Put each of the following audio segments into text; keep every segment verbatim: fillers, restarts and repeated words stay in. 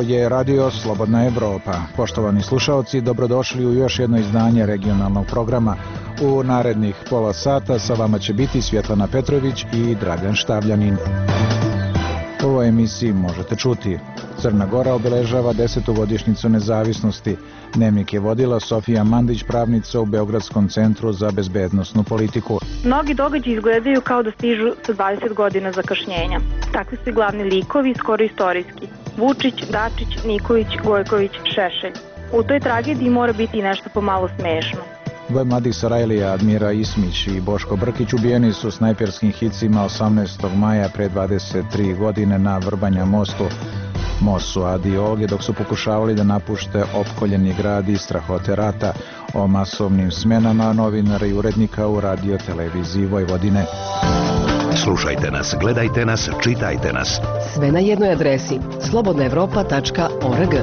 Ovo je Radio Slobodna Evropa. Poštovani slušaoci, dobrodošli u još jedno izdanje regionalnog programa. U narednih pola sata sa vama će biti Svjetlana Petrović i Dragan Štavljanin. U ovoj emisiji možete čuti: Crna Gora obeležava desetu godišnjicu nezavisnosti. Dnevnik je vodila Sofija Mandić, pravnica u Beogradskom centru za bezbednosnu politiku. Mnogi događaji izgledaju kao da stižu sa dvadeset godina zakašnjenja. Takvi su i glavni likovi, skoro istorijski: Vučić, Dačić, Nikolić, Gojković, Šešelj. U toj tragediji mora biti i nešto pomalo smešno. Dvoje mladih Sarajlija, Admira Ismić i Boško Brkić, ubijeni su snajperskim hicima osamnaestog maja pre dvadeset tri godine na Vrbanja mostu. Most su adiologe dok su pokušavali da napušte opkoljeni grad i strahote rata. O masovnim smenama novinara i urednika u radio televiziji Vojvodine. Slušajte nas, gledajte nas, čitajte nas. Sve na jednoj adresi: slobodna evropa tačka org.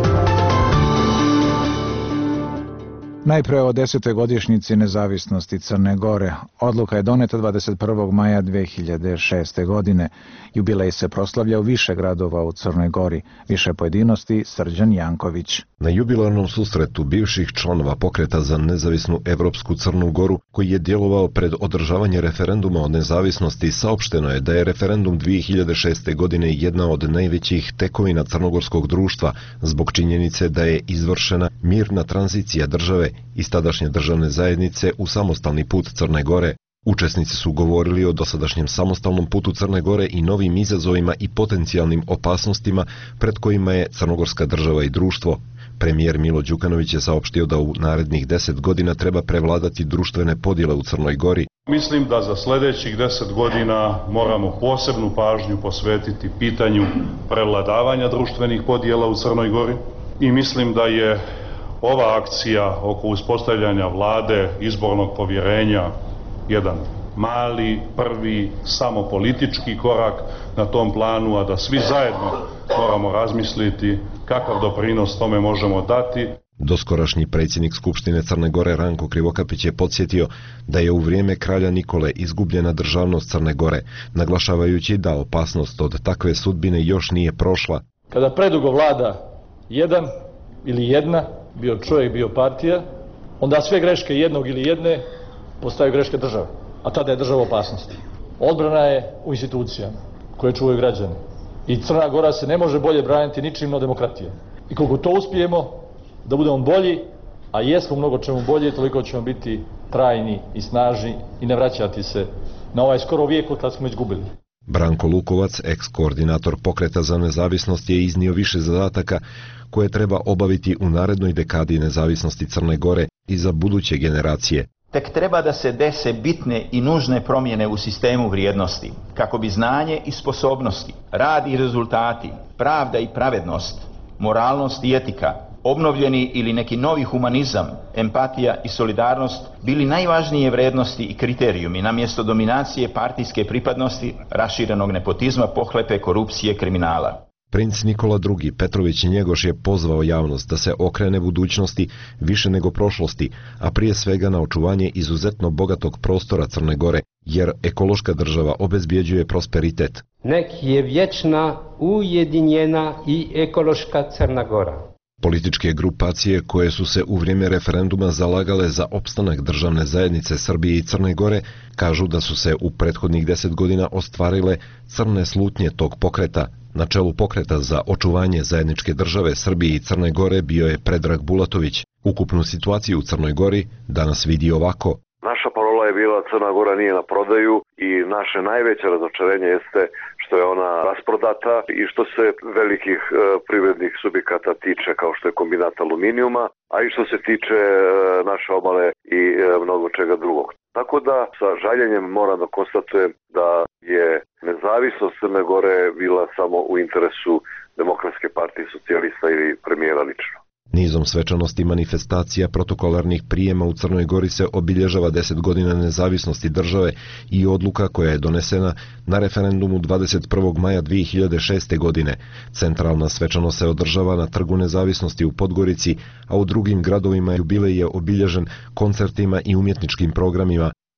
Najpre o desetoj godišnjici nezavisnosti Crne Gore. Odluka je doneta dvadeset prvog maja dve hiljade šeste. godine. Jubilej se proslavlja u više gradova u Crnoj Gori. Više pojedinosti Srđan Janković. Na jubilarnom susretu bivših članova pokreta za nezavisnu Evropsku Crnu Goru, koji je djelovao pred održavanje referenduma o nezavisnosti, saopšteno je da je referendum dve hiljade šeste. godine jedna od najvećih tekovina crnogorskog društva zbog činjenice da je izvršena mirna tranzicija države iz tadašnje državne zajednice u samostalni put Crne Gore. Učesnici su govorili o dosadašnjem samostalnom putu Crne Gore i novim izazovima i potencijalnim opasnostima pred kojima je crnogorska država i društvo. Premijer Milo Đukanović je saopštio da u narednih deset godina treba prevladati društvene podjele u Crnoj Gori. Mislim da za sljedećih deset godina moramo posebnu pažnju posvetiti pitanju prevladavanja društvenih podjela u Crnoj Gori i mislim da je ova akcija oko uspostavljanja vlade, izbornog povjerenja, jedan mali, prvi, samo politički korak na tom planu, a da svi zajedno moramo razmisliti kakav doprinos tome možemo dati. Doskorašnji predsjednik Skupštine Crne Gore Ranko Krivokapić je podsjetio da je u vrijeme kralja Nikole izgubljena državnost Crne Gore, naglašavajući da opasnost od takve sudbine još nije prošla. Kada predugo vlada jedan ili jedna, bio čovjek, bio partija, onda sve greške jednog ili jedne postaju greške države, a tada je država opasnosti. Odbrana je u institucijama koje čuvaju građani i Crna Gora se ne može bolje braniti ničim no demokratijom. I koliko to uspijemo da budemo bolji, a jesmo mnogo čemu bolji, toliko ćemo biti trajni i snažni i ne vraćati se na ovaj skoro vijek od kad smo izgubili. Branko Lukovac, eks-koordinator pokreta za nezavisnost, je iznio više zadataka koje treba obaviti u narednoj dekadi nezavisnosti Crne Gore i za buduće generacije. Tek treba da se dese bitne i nužne promjene u sistemu vrijednosti, kako bi znanje i sposobnosti, rad i rezultati, pravda i pravednost, moralnost i etika, obnovljeni ili neki novi humanizam, empatija i solidarnost bili najvažnije vrijednosti i kriterijumi namjesto dominacije partijske pripadnosti, raširenog nepotizma, pohlepe, korupcije, kriminala. Princ Nikola drugi Petrović Njegoš je pozvao javnost da se okrene budućnosti više nego prošlosti, a prije svega na očuvanje izuzetno bogatog prostora Crne Gore, jer ekološka država obezbjeđuje prosperitet. Nek je vječna, ujedinjena i ekološka Crna Gora. Političke grupacije koje su se u vrijeme referenduma zalagale za opstanak državne zajednice Srbije i Crne Gore kažu da su se u prethodnih deset godina ostvarile crne slutnje tog pokreta. Na čelu pokreta za očuvanje zajedničke države Srbije i Crne Gore bio je Predrag Bulatović. Ukupnu situaciju u Crnoj Gori danas vidi ovako. Naša parola je bila Crna Gora nije na prodaju i naše najveće razočarenje jeste što je ona rasprodata i što se velikih e, privrednih subjekata tiče, kao što je kombinat aluminijuma, a i što se tiče e, naše obale i e, mnogo čega drugog. Tako da sa žaljenjem moram da konstatujem da je nezavisnost Crne Gore bila samo u interesu Demokratske partije socijalista ili premijera lično. Nizom svečanosti manifestacija protokolarnih prijema u Crnoj Gori se obilježava deset godina nezavisnosti države i odluka koja je donesena na referendumu dvadeset prvog maja dve hiljade šeste. godine. Centralna svečanost se održava na Trgu nezavisnosti u Podgorici, a u drugim gradovima jubilej je obilježen koncertima i umjetničkim programima.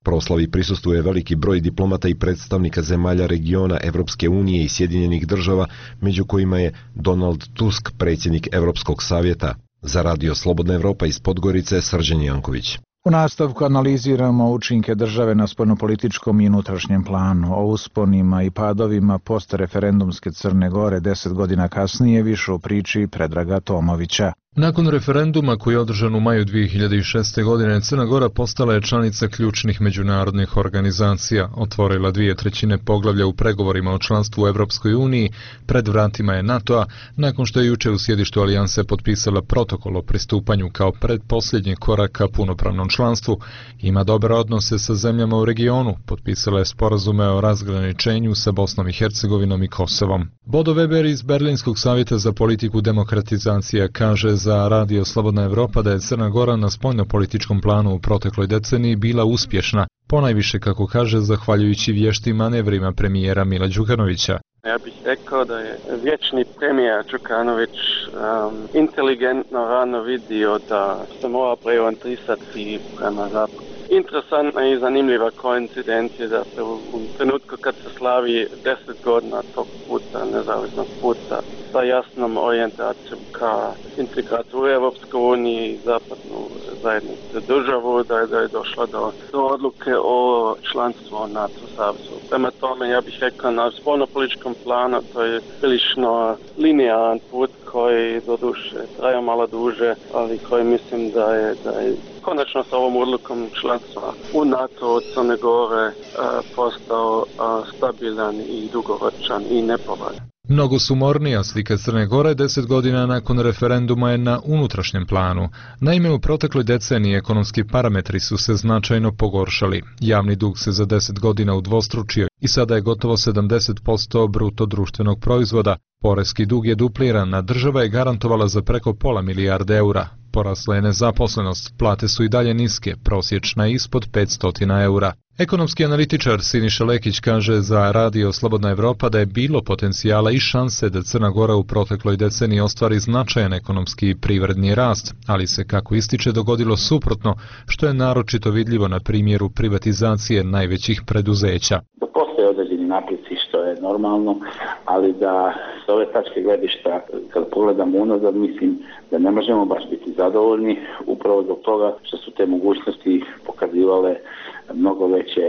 Proslavi prisustvuje veliki broj diplomata i predstavnika zemalja regiona Evropske unije i Sjedinjenih država, među kojima je Donald Tusk, predsjednik Evropskog savjeta. Za Radio Slobodna Evropa iz Podgorice, Srđan Janković. U nastavku analiziramo učinke države na spoljnopolitičkom i unutrašnjem planu, o usponima i padovima postreferendumske Crne Gore deset godina kasnije, više u priči Predraga Tomovića. Nakon referenduma koji je održan u maju dvije hiljade šeste. godine, Crna Gora postala je članica ključnih međunarodnih organizacija, otvorila dvije trećine poglavlja u pregovorima o članstvu u Evropskoj uniji, pred vratima je NATO-a, nakon što je juče u sjedištu alijanse potpisala protokol o pristupanju kao predposljednji korak ka punopravnom članstvu, ima dobre odnose sa zemljama u regionu, potpisala je sporazume o razgraničenju sa Bosnom i Hercegovinom i Kosovom. Bodo Weber iz Berlinskog savjeta za politiku demokratizacije kaže za Radio Slobodna Evropa da je Crna Gora na spoljnopolitičkom planu u protekloj deceniji bila uspješna, ponajviše, kako kaže, zahvaljujući vještim manevrima premijera Mila Đukanovića. Ja bih rekao da je vječni premijer Đukanović um, inteligentno rano vidio da se mora preorientirati prema zapadu. Interesantna i zanimljiva koincidencija da se u, u trenutku kad se slavi deset godina tog puta, nezavisnog puta, sa jasnom orijentacijom ka integraciju u Evropsku uniju i zapadnu zajednicu državu, da je, da je došlo do, do odluke o članstvu u NATO savezu. Prema tome, ja bih rekao, na spoljnopolitičkom planu to je prilično linearan put koji doduše traje malo duže, ali koji mislim da je, da je konačno sa ovom odlukom članstva u NATO od Crne Gore postao stabilan i dugoročan i nepovoljan. Mnogo sumornija slika Crne Gore deset godina nakon referenduma je na unutrašnjem planu. Naime, u protekloj deceniji ekonomski parametri su se značajno pogoršali. Javni dug se za deset godina udvostručio i sada je gotovo sedamdeset posto bruto društvenog proizvoda. Poreski dug je dupliran, a država je garantovala za preko pola milijarde eura. Porasla je nezaposlenost, plate su i dalje niske, prosječna ispod petsto eura. Ekonomski analitičar Siniša Lekić kaže za Radio Slobodna Evropa da je bilo potencijala i šanse da Crna Gora u protekloj deceniji ostvari značajan ekonomski i privredni rast, ali se, kako ističe, dogodilo suprotno, što je naročito vidljivo na primjeru privatizacije najvećih preduzeća. Postoje određeni napreci, što je normalno, ali da s ove tačke gledišta, kad pogledamo unazad, mislim da ne možemo baš biti zadovoljni, upravo zbog toga što su te mogućnosti pokazivale mnogo veće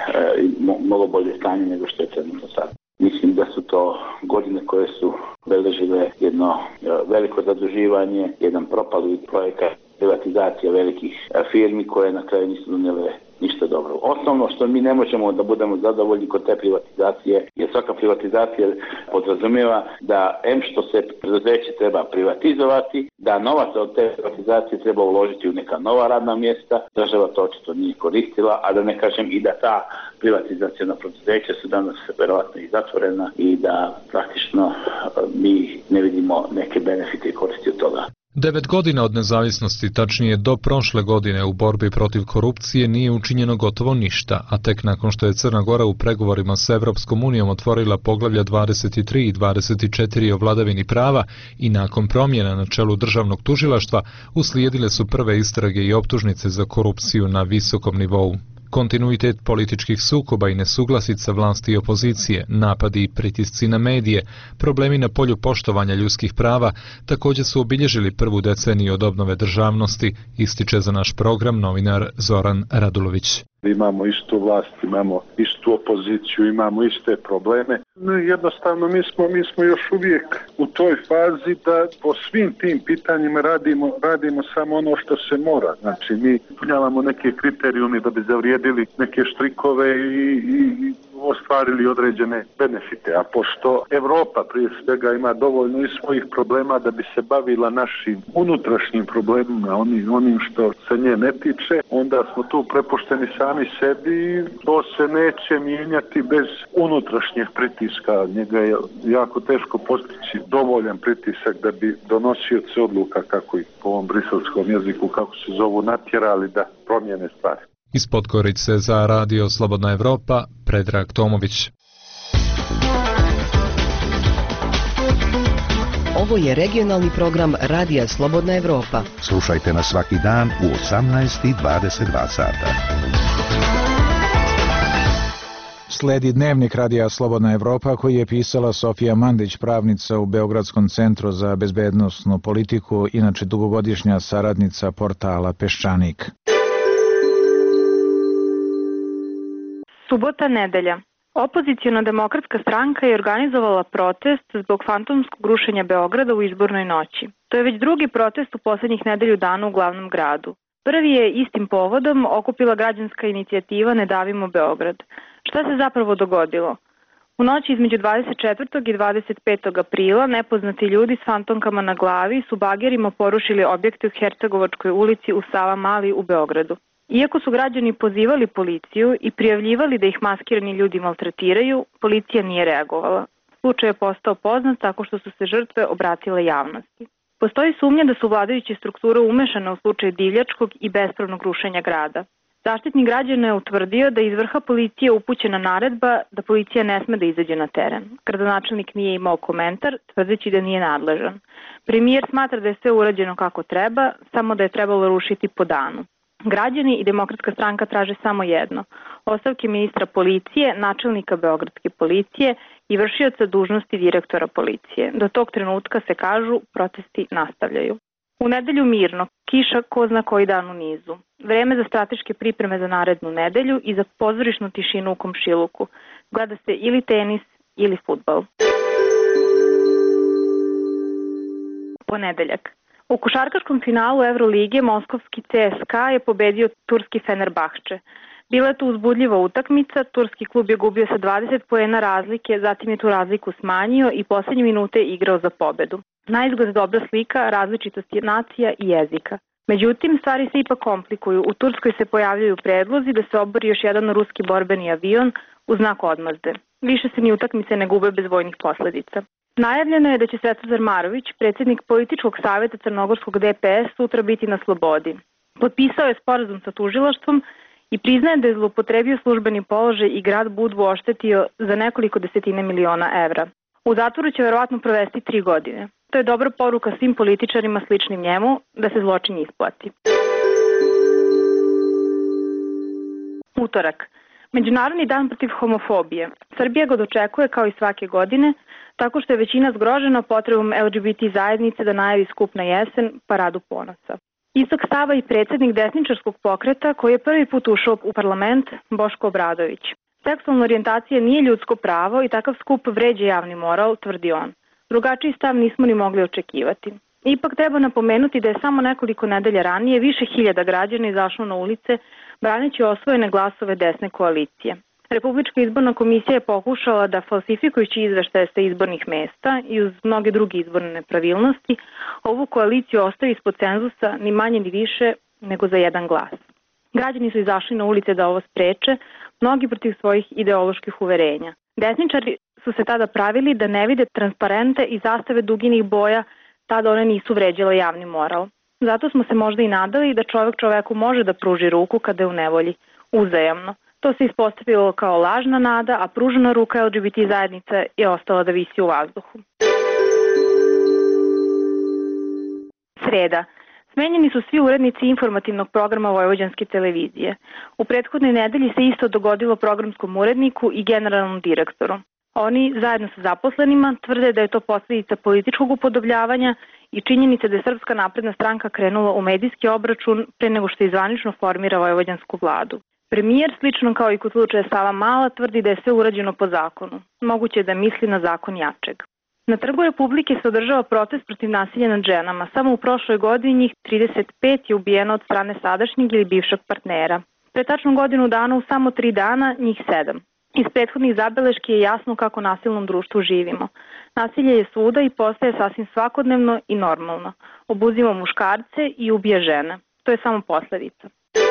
i mnogo bolje stanje nego što je trenutno sad. Mislim da su to godine koje su beležile jedno veliko zaduživanje, jedan propali projekat privatizacija velikih firmi koje na kraju nisu donijele ništa dobro. Osnovno što mi ne možemo da budemo zadovoljni kod te privatizacije, jer svaka privatizacija podrazumijeva da em što se preduzeće treba privatizovati, da novac od te privatizacije treba uložiti u neka nova radna mjesta, država to očito nije koristila, a da ne kažem i da ta privatizacijona preduzeća su danas verovatno i zatvorena i da praktično mi ne vidimo neke benefite i koristi od toga. Devet godina od nezavisnosti, tačnije do prošle godine, u borbi protiv korupcije nije učinjeno gotovo ništa, a tek nakon što je Crna Gora u pregovorima sa Evropskom unijom otvorila poglavlja dvadeset tri i dvadeset četiri o vladavini prava i nakon promjena na čelu državnog tužilaštva, uslijedile su prve istrage i optužnice za korupciju na visokom nivou. Kontinuitet političkih sukoba i nesuglasica vlasti i opozicije, napadi i pritisci na medije, problemi na polju poštovanja ljudskih prava također su obilježili prvu deceniju od obnove državnosti, ističe za naš program novinar Zoran Radulović. Imamo istu vlast, imamo istu opoziciju, imamo iste probleme. No, jednostavno mi smo, mi smo još uvijek u toj fazi da po svim tim pitanjima radimo, radimo samo ono što se mora. Znači mi ispunjavamo neke kriterijume da bi zavrijedili neke štrikove i, i ostvarili određene benefite. A pošto Evropa prije svega ima dovoljno i svojih problema da bi se bavila našim unutrašnjim problemima, onim, onim što se nje ne tiče, onda smo tu prepušteni sami sebi i to se neće mijenjati bez unutrašnjeg pritiska. Njega je jako teško postići dovoljan pritisak da bi donosioci odluka, kako ih po ovom briselskom jeziku, kako se zovu, natjerali da promijene stvari. Iz Podgorice za Radio Slobodna Evropa, Predrag Tomović. Ovo je regionalni program Radija Slobodna Evropa. Slušajte nas svaki dan u osamnaest i dvadeset dva sata. Sledi dnevnik radija Slobodna Evropa koji je pisala Sofija Mandić, pravnica u Beogradskom centru za bezbednosnu politiku, inače dugogodišnja saradnica portala Peščanik. Subota, nedelja. Opozicijona demokratska stranka je organizovala protest zbog fantomskog rušenja Beograda u izbornoj noći. To je već drugi protest u poslednjih nedelju dana u glavnom gradu. Prvi je istim povodom okupila građanska inicijativa Ne davimo Beograd. Šta se zapravo dogodilo? U noći između dvadeset četvrtog i dvadeset petog aprila nepoznati ljudi s fantomkama na glavi su bagerima porušili objekte u Hercegovačkoj ulici u Savamali u Beogradu. Iako su građani pozivali policiju i prijavljivali da ih maskirani ljudi maltretiraju, policija nije reagovala. Slučaj je postao poznat tako što su se žrtve obratile javnosti. Postoji sumnja da su vladajuće strukture umešane u slučaj divljačkog i bespravnog rušenja grada. Zaštitnik građana je utvrdio da iz vrha policije upućena naredba da policija ne sme da izađe na teren. Gradonačelnik nije imao komentar, tvrdeći da nije nadležan. Premijer smatra da je sve urađeno kako treba, samo da je trebalo rušiti po danu. Građani i Demokratska stranka traže samo jedno: ostavke ministra policije, načelnika Beogradske policije i vršioca dužnosti direktora policije. Do tog trenutka, se kažu, protesti nastavljaju. U nedelju mirno, kiša ko zna koji dan u nizu. Vreme za strateške pripreme za narednu nedelju i za pozorišnu tišinu u komšiluku. Gleda se ili tenis ili fudbal. Ponedeljak. U košarkaškom finalu Evrolige moskovski C S K A je pobedio turski Fenerbahče. Bila je to uzbudljiva utakmica, turski klub je gubio sa dvadeset poena razlike, zatim je tu razliku smanjio i poslednje minute igrao za pobedu. Naizgled dobra slika različitosti nacija i jezika. Međutim, stvari se ipak komplikuju. U Turskoj se pojavljaju predlozi da se obori još jedan ruski borbeni avion u znak odmazde. Više se ni utakmice ne gube bez vojnih posledica. Najavljeno je da će Svetozar Marović, predsjednik političkog savjeta crnogorskog D P S, sutra biti na slobodi. Potpisao je sporazum sa tužilaštvom i priznaje da je zloupotrebio službeni položaj i grad Budvu oštetio za nekoliko desetine miliona evra. U zatvoru će verovatno provesti tri godine. To je dobra poruka svim političarima sličnim njemu da se zločin isplati. Utorak. Međunarodni dan protiv homofobije. Srbija ga dočekuje kao i svake godine, tako što je većina zgrožena potrebom L G B T zajednice da najavi skup na jesen, paradu ponosa. Istog stava i predsjednik desničarskog pokreta koji je prvi put ušao u parlament, Boško Obradović. Seksualna orijentacija nije ljudsko pravo i takav skup vređa javni moral, tvrdi on. Drugačiji stav nismo ni mogli očekivati. Ipak treba napomenuti da je samo nekoliko nedelja ranije više hiljada građana izašlo na ulice braneći osvojene glasove desne koalicije. Republička izborna komisija je pokušala da falsifikujući izveštaje sa izbornih mesta i uz mnoge druge izborne nepravilnosti ovu koaliciju ostavi ispod cenzusa ni manje ni više nego za jedan glas. Građani su izašli na ulice da ovo spreče, mnogi protiv svojih ideoloških uverenja. Desničari su se tada pravili da ne vide transparente i zastave duginih boja, tada one nisu vređale javni moral. Zato smo se možda i nadali da čovek čoveku može da pruži ruku kada je u nevolji, uzajamno. To se ispostavilo kao lažna nada, a pružena ruka L G B T zajednice je ostala da visi u vazduhu. Sreda. Smenjeni su svi urednici informativnog programa Vojvođanske televizije. U prethodnoj nedelji se isto dogodilo programskom uredniku i generalnom direktoru. Oni, zajedno sa zaposlenima, tvrde da je to posljedica političkog upodobljavanja i činjenica da je Srpska napredna stranka krenula u medijski obračun pre nego što izvanično formira vojvođansku vladu. Premijer, slično kao i kod slučaja Savamala, tvrdi da je sve urađeno po zakonu. Moguće da misli na zakon jačeg. Na Trgu Republike se održava protest protiv nasilja nad ženama. Samo u prošloj godini njih trideset pet je ubijeno od strane sadašnjeg ili bivšeg partnera. Pre tačno godinu dana u samo tri dana njih sedam. Iz prethodnih zabeleški je jasno kako nasilnom društvu živimo. Nasilje je svuda i postaje sasvim svakodnevno i normalno. Obuzima muškarce i ubija žene. To je samo posledica.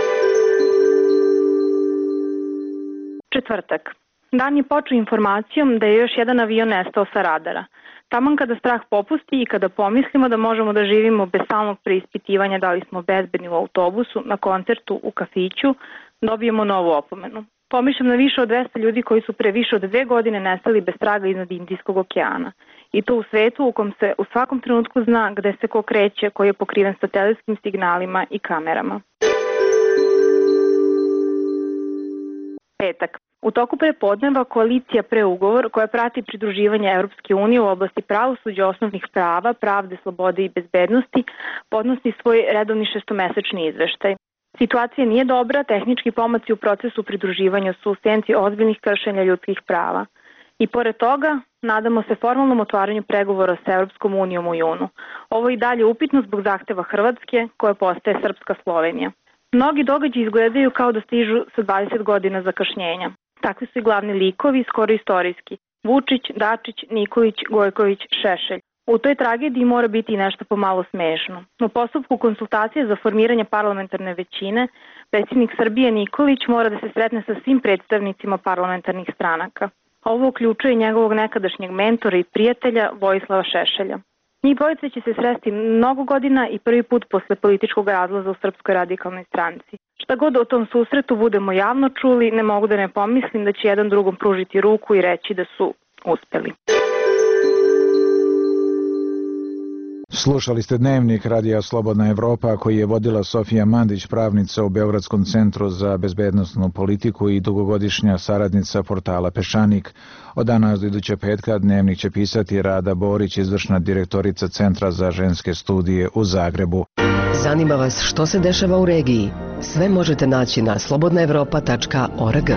Četvrtak. Dan je počeo informacijom da je još jedan avion nestao sa radara. Taman kada strah popusti i kada pomislimo da možemo da živimo bez stalnog preispitivanja da li smo bezbedni u autobusu, na koncertu, u kafiću, dobijemo novu opomenu. Pomišljam na više od dvesta ljudi koji su pre više od dve godine nestali bez traga iznad Indijskog okeana. I to u svetu u kom se u svakom trenutku zna gde se ko kreće, koji je pokriven satelitskim signalima i kamerama. Petak. U toku prepodneva koalicija Preugovor, koja prati pridruživanje Evropske unije u oblasti pravosuđa, osnovnih prava, pravde, slobode i bezbednosti, podnosi svoj redovni šestomesečni izveštaj. Situacija nije dobra, tehnički pomaci u procesu pridruživanja su u senci ozbiljnih kršenja ljudskih prava. I pored toga, nadamo se formalnom otvaranju pregovora sa Evropskom unijom u junu. Ovo je i dalje upitno zbog zahteva Hrvatske, koja postaje srpska Slovenija. Mnogi događaji izgledaju kao da stižu sa dvadeset godina zakašnjenja. Takvi su i glavni likovi, skoro istorijski. Vučić, Dačić, Nikolić, Gojković, Šešelj. U toj tragediji mora biti i nešto pomalo smešno. U postupku konsultacije za formiranje parlamentarne većine, predsjednik Srbije Nikolić mora da se sretne sa svim predstavnicima parlamentarnih stranaka. Ovo uključuje njegovog nekadašnjeg mentora i prijatelja Vojislava Šešelja. Njih dvojice će se sresti mnogo godina i prvi put posle političkog razlaza u Srpskoj radikalnoj stranci. Šta god o tom susretu budemo javno čuli, ne mogu da ne pomislim da će jedan drugom pružiti ruku i reći da su uspeli. Slušali ste dnevnik Radija Slobodna Evropa koji je vodila Sofija Mandić, pravnica u Beogradskom centru za bezbednosnu politiku i dugogodišnja saradnica portala Peščanik. Od danas do iduće petka dnevnik će pisati Rada Borić, izvršna direktorica Centra za ženske studije u Zagrebu. Zanima vas što se dešava u regiji? Sve možete naći na slobodna evropa tačka org.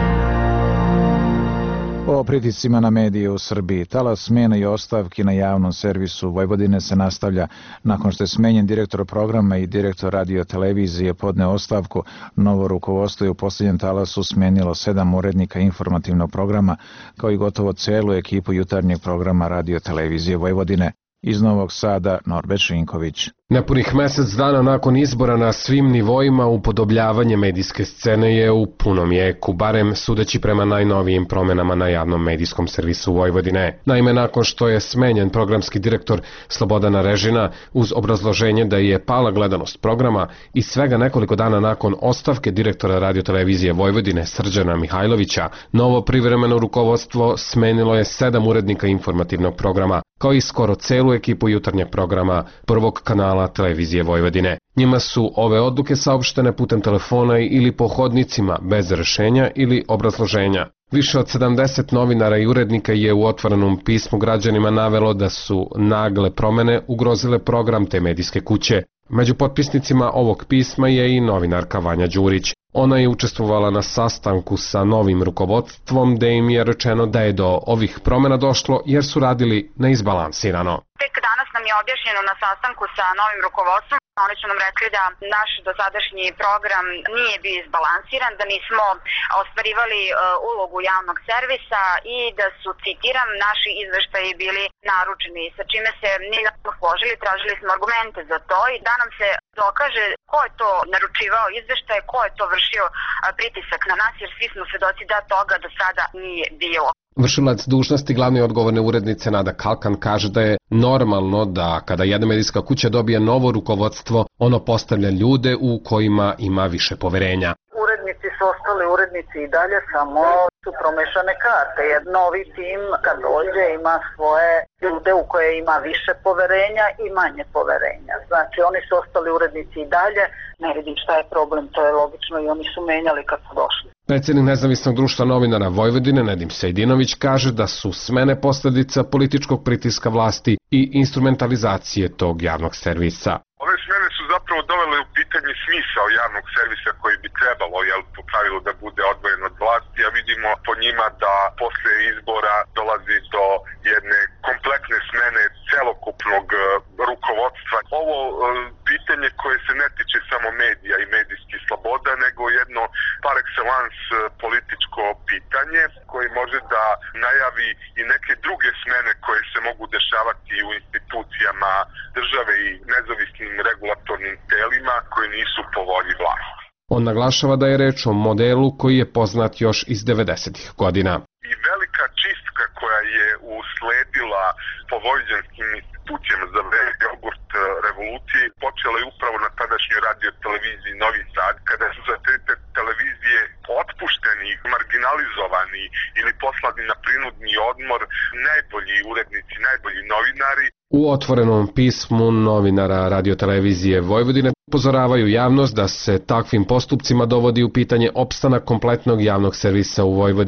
O pritiscima na medije u Srbiji. Talas smena i ostavki na javnom servisu Vojvodine se nastavlja. Nakon što je smenjen direktor programa i direktor radio televizije podneo ostavku, novo rukovodstvo je u posljednjem talasu smenilo sedam urednika informativnog programa, kao i gotovo celu ekipu jutarnjeg programa radio televizije Vojvodine. Iz Novog Sada, Norbert Šinković. Nepunih mesec dana nakon izbora na svim nivoima upodobljavanje medijske scene je u punom jeku, barem sudeći prema najnovijim promenama na javnom medijskom servisu Vojvodine. Naime, nakon što je smenjen programski direktor Slobodana Režina uz obrazloženje da je pala gledanost programa i svega nekoliko dana nakon ostavke direktora radiotelevizije Vojvodine Srđana Mihajlovića, novo privremeno rukovodstvo smenilo je sedam urednika informativnog programa, kao i skoro celu ekipu jutarnjeg programa prvog kanala televizije Vojvodine. Njima su ove odluke saopštene putem telefona ili po hodnicima bez rešenja ili obrazloženja. Više od sedamdeset novinara i urednika je u otvorenom pismu građanima navelo da su nagle promene ugrozile program te medijske kuće. Među potpisnicima ovog pisma je i novinarka Vanja Đurić. Ona je učestvovala na sastanku sa novim rukovodstvom, da im je rečeno da je do ovih promena došlo jer su radili neizbalansirano. Tek danas nam je objašnjeno na sastanku sa novim rukovodstvom. Oni su nam rekli da naš dosadašnji program nije bio izbalansiran, da nismo ostvarivali uh, ulogu javnog servisa i da su, citiram, naši izveštaji bili naručeni, sa čime se nismo složili, tražili smo argumente za to i da nam se dokaže ko je to naručivao izveštaje, ko je to vršio uh, pritisak na nas, jer svi smo svedoci da toga do sada nije bilo. Vršilac dužnosti glavne odgovorne urednice Nada Kalkan kaže da je normalno da kada jedna medijska kuća dobije novo rukovodstvo, ono postavlja ljude u kojima ima više poverenja. Urednici su ostali urednici i dalje, samo su promešane karte. Jer novi tim kad dođe ima svoje ljude u koje ima više poverenja i manje poverenja. Znači oni su ostali urednici i dalje, ne vidim šta je problem, to je logično i oni su menjali kad su došli. Predsjednik Nezavisnog društva novinara Vojvodine Nedim Sejdinović kaže da su smene posljedica političkog pritiska vlasti i instrumentalizacije tog javnog servisa. Ove smene su zapravo dovele u pitanje smisao javnog servisa koji bi trebalo, jel, po pravilu da bude odvojen od vlasti, a vidimo po njima da posle izbora dolazi do jedne kompletne smene celokupnog uh, rukovodstva. Ovo uh, pitanje koje se ne tiče samo medija i medijskih sloboda, nego jedno par excellence uh, političko pitanje koje može da najavi i neke druge smene koje se mogu dešavati u institucijama države i nezavisnim regulatornim telima koji nisu po volji vlasti. On naglašava da je reč o modelu koji je poznat još iz devedesetih godina. I velika čistka koja je usledila po vojvođanskim institucijama za vreme jogurt revolucije počela je upravo na tadašnjoj radio televiziji Novi Sad, kada su za te, te televizije otpušteni, marginalizovani ili poslani na prinudni odmor najbolji urednici, najbolji novinari. U otvorenom pismu novinara radiotelevizije Vojvodine upozoravaju javnost da se takvim postupcima dovodi u pitanje opstanak kompletnog javnog servisa u Vojvodini.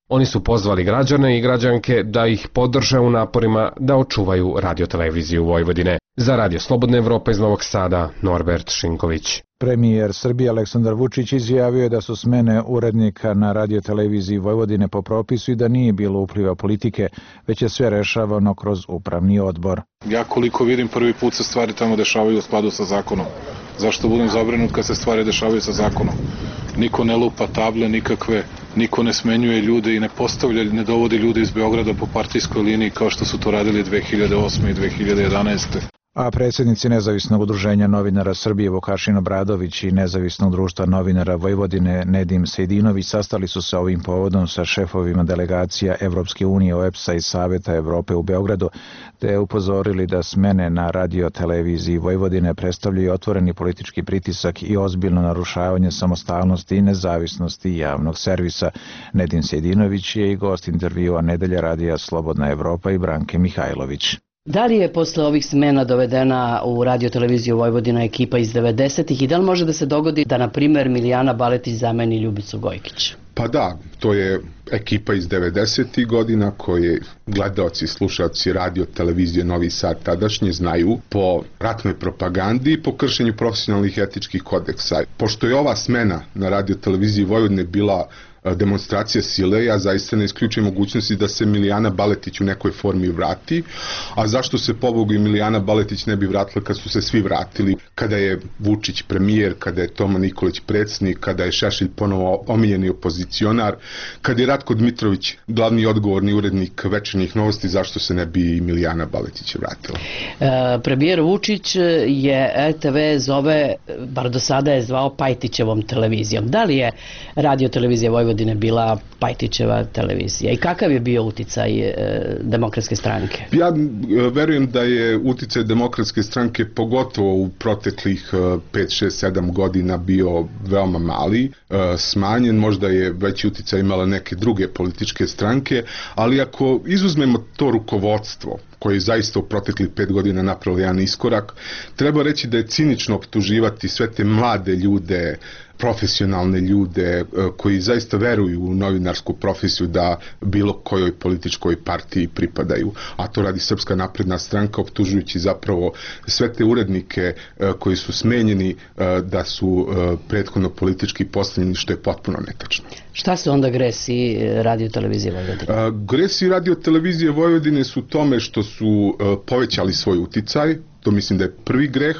Oni su pozvali građane i građanke da ih podrže u naporima da očuvaju radioteleviziju Vojvodine. Za Radio Slobodna Evropa iz Novog Sada, Norbert Šinković. Premijer Srbije Aleksandar Vučić izjavio je da su smene urednika na radioteleviziji Vojvodine po propisu i da nije bilo upliva politike, već je sve rešavano kroz upravni odbor. Ja koliko vidim, prvi put se stvari tamo dešavaju u skladu sa zakonom. Zašto budem zabrinut kad se stvari dešavaju sa zakonom? Niko ne lupa table nikakve, niko ne smenjuje ljude i ne postavlja, ne dovodi ljude iz Beograda po partijskoj liniji kao što su to radili dve hiljade osme i dve hiljade jedanaeste. A predsjednici Nezavisnog udruženja novinara Srbije Vukašin Obradović i Nezavisnog društva novinara Vojvodine Nedim Sejdinović sastali su se ovim povodom sa šefovima delegacija Evropske unije, O E P S-a i Saveta Evrope u Beogradu, te upozorili da smene na radioteleviziji Vojvodine predstavljaju otvoreni politički pritisak i ozbiljno narušavanje samostalnosti i nezavisnosti javnog servisa. Nedim Sejdinović je i gost intervjua Nedelje radija Slobodna Evropa i Branke Mihajlović. Da li je posle ovih smena dovedena u radioteleviziju Vojvodina ekipa iz devedesetih i da li može da se dogodi da, na primer, Milijana Baletić zameni Ljubicu Gojkić? Pa da, to je ekipa iz devedesetih godina koje gledaoci i slušaoci radio televizije Novi Sad tadašnje znaju po ratnoj propagandi i po kršenju profesionalnih etičkih kodeksa. Pošto je ova smena na radio televiziji Vojvodine bila demonstracija sile, ja zaista ne isključujem mogućnosti da se Milijana Baletić u nekoj formi vrati, a zašto se pobogu i Milijana Baletić ne bi vratila kad su se svi vratili, kada je Vučić premijer, kada je Toma Nikolić predsjednik, kada je Šešelj ponovo omiljeni opozicionar, kada je Ratko Dmitrović glavni odgovorni urednik Večernjih novosti, zašto se ne bi i Milijana Baletić vratila? E, premijer Vučić je R T V zove, bar do sada je zvao Pajtićevom televizijom. Da li je radio televizija Vojvodine bila Pajtićeva televizija i kakav je bio uticaj e, Demokratske stranke? Ja verujem da je uticaj Demokratske stranke pogotovo u proteklih pet, šest, sedam godina bio veoma mali, e, smanjen, možda je veći uticaj imala neke druge političke stranke, ali ako izuzmemo to rukovodstvo koji je zaista u proteklih pet godina napravili jedan iskorak, treba reći da je cinično optuživati sve te mlade ljude, profesionalne ljude koji zaista veruju u novinarsku profesiju da bilo kojoj političkoj partiji pripadaju. A to radi Srpska napredna stranka, optužujući zapravo sve te urednike koji su smenjeni da su prethodno politički postavljeni, što je potpuno netačno. Šta su onda gresi radio televizije Vojvodine? Gresi radio televizije Vojvodine su tome što su povećali svoj uticaj. To mislim da je prvi greh,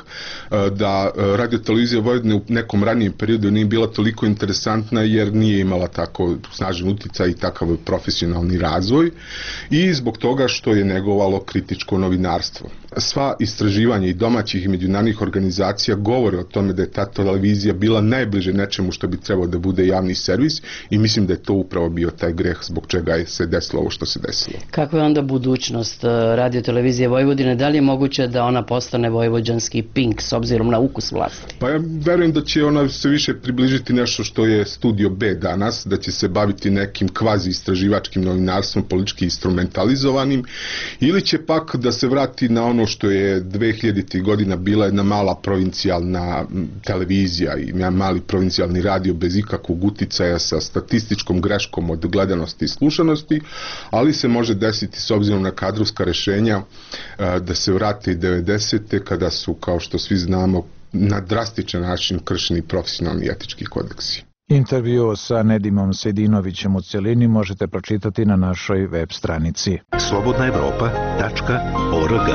da radio televizija Vojvodine u nekom ranijem periodu nije bila toliko interesantna jer nije imala tako snažan uticaj i takav profesionalni razvoj i zbog toga što je negovalo kritičko novinarstvo. Sva istraživanja i domaćih i međunarodnih organizacija govore o tome da je ta televizija bila najbliže nečemu što bi trebalo da bude javni servis i mislim da je to upravo bio taj greh zbog čega je se desilo ovo što se desilo. Kakva je onda budućnost radio televizije Vojvodine? Da li je moguće da ona postane vojvođanski Pink s obzirom na ukus vlasti? Pa ja verujem da će ona se više približiti nešto što je Studio B danas, da će se baviti nekim kvazi istraživačkim novinarstvom, politički instrumentalizovanim, ili će pak da se vrati na ono što je dve hiljaditih godina bila jedna mala provincijalna televizija i mali provincijalni radio bez ikakvog uticaja sa statističkom greškom od gledanosti i slušanosti, ali se može desiti s obzirom na kadrovska rešenja da se vrati devedesete kada su, kao što svi znamo, na drastičan način kršeni profesionalni i etički kodeksi. Intervju sa Nedimom Sejdinovićem u cjelini možete pročitati na našoj web stranici slobodna evropa tačka org.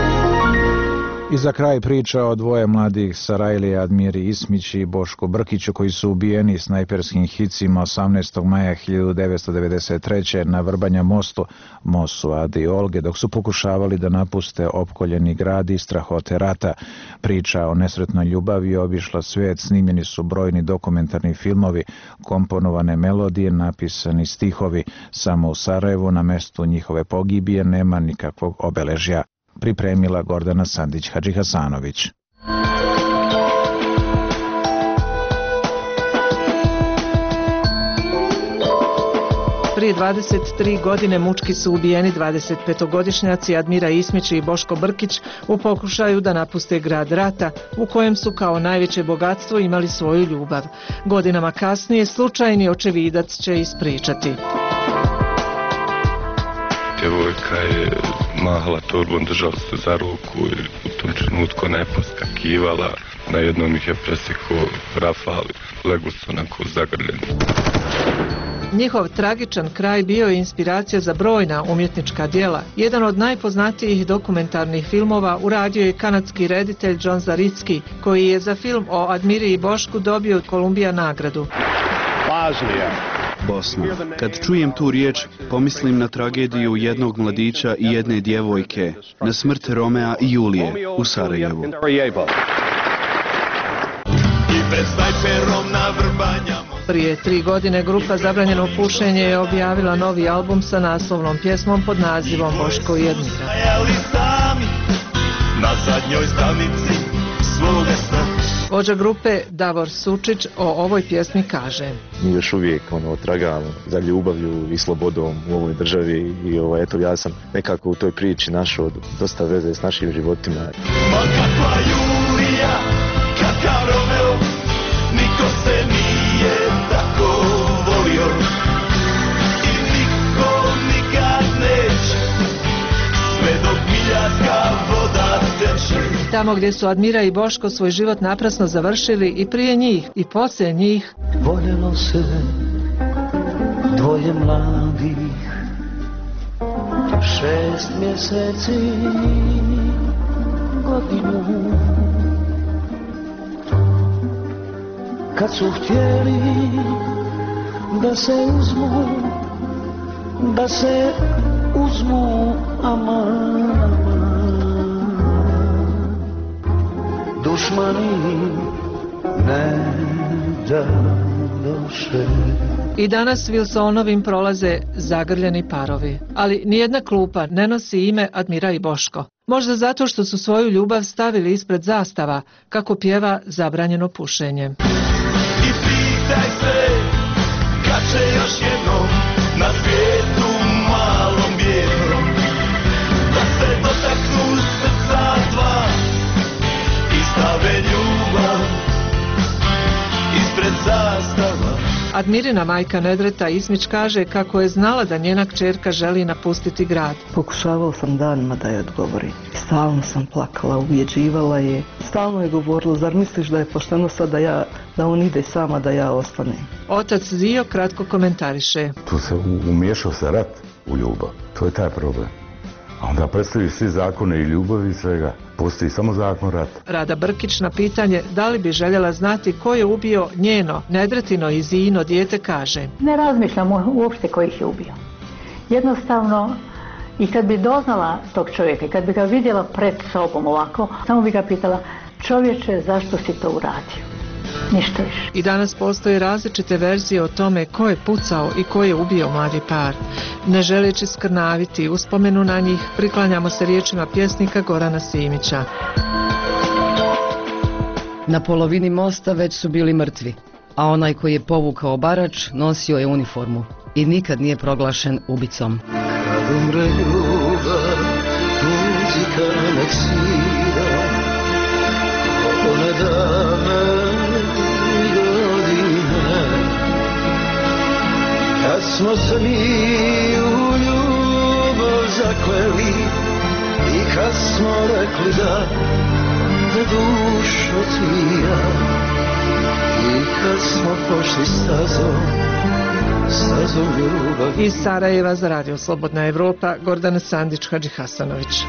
I za kraj priča o dvoje mladih Sarajlija, Admiri Ismić i Bošku Brkiću koji su ubijeni snajperskim hicima osamnaestog maja hiljadu devetsto devedeset treće na Vrbanja mostu, mostu Ade i Olge, dok su pokušavali da napuste opkoljeni grad i strahote rata. Priča o nesretnoj ljubavi obišla svijet, snimljeni su brojni dokumentarni filmovi, komponovane melodije, napisani stihovi. Samo u Sarajevu na mestu njihove pogibije nema nikakvog obeležja. Pripremila Gordana Sandić-Hadžihasanović. Prije dvadeset tri godine mučki su ubijeni dvadesetpetogodišnjaci Admira Ismić i Boško Brkić u pokušaju da napuste grad rata u kojem su kao najveće bogatstvo imali svoju ljubav. Godinama kasnije slučajni očevidac će ispričati. djevojka je mahala torbom, držala se za ruku i u tom trenutku ona je poskakivala. Na jednom ih je presekao rafal, legli su onako zagrljeni. Njihov tragičan kraj bio je inspiracija za brojna umjetnička djela. Jedan od najpoznatijih dokumentarnih filmova uradio je kanadski reditelj John Zaricki, koji je za film o Admiri i Bošku dobio Kolumbija nagradu. Bosnija. Bosna. Kad čujem tu riječ, pomislim na tragediju jednog mladića i jedne djevojke, na smrt Romea i Julije u Sarajevu. Prije tri godine grupa Zabranjeno pušenje je objavila novi album sa naslovnom pjesmom pod nazivom Boško i Admira. Vođa grupe Davor Sučić o ovoj pjesmi kaže: Mi još uvijek ono, tragamo za ljubavlju i slobodom u ovoj državi i ovo, eto, ja sam nekako u toj priči našao dosta veze s našim životima. Ma kakva Julija, kakav Romeo, niko se nije tako volio i niko nikad neće, sve dok miljarska voda teče. Tamo gdje su Admira i Boško svoj život naprasno završili, i prije njih i poslije njih, voljelo se dvoje mladih, šest mjeseci, godinu. Kad su htjeli da se uzmu, da se uzmu, aman, dušmani ne da doše. I danas Wilsonovim prolaze zagrljeni parovi, ali nijedna klupa ne nosi ime Admira i Boško. Možda zato što su svoju ljubav stavili ispred zastava, kako pjeva Zabranjeno pušenje. I pitaj se kad će još jednom na svijetu malom bijednom da se dotaknu srca dva i stave ljubav ispred zastava. Admirina majka Nedreta Ismić kaže kako je znala da njena kćerka želi napustiti grad. Pokušavala sam danima da je odgovori. Stalno sam plakala, ubjeđivala je. Stalno je govorila, zar misliš da je pošteno sad da, ja, da on ide sama, da ja ostanem? Otac Zio kratko komentariše. Tu se umiješao se rat u ljubav. To je taj problem. A onda predstavljaju svi zakone i ljubavi i svega. Postoji samo zakon rata. Rada Brkić na pitanje da li bi željela znati ko je ubio njeno, Nedretino i Zijino dijete kaže: Ne razmišljam uopšte ko ih je ubio. Jednostavno, i kad bi doznala tog čovjeka, kad bi ga vidjela pred sobom ovako, samo bi ga pitala: čovječe, zašto si to uradio? Ništa više. I danas postoje različite verzije o tome ko je pucao i ko je ubio mladi par. Ne želeći skrnaviti uspomenu na njih, priklanjamo se riječima pjesnika Gorana Simića. Na polovini mosta već su bili mrtvi, a onaj koji je povukao barač nosio je uniformu i nikad nije proglašen ubicom. Kad umre ljubav, muzika nek svira, one dame godine, kad smo se mi u ljubav zakleli i kad smo rekli da, da dušo ti ja, i kad smo pošli stazom, stazom ljubavi. Iz Sarajeva za Radio Slobodna Evropa, Gordana Sandić, Hadži Hasanović.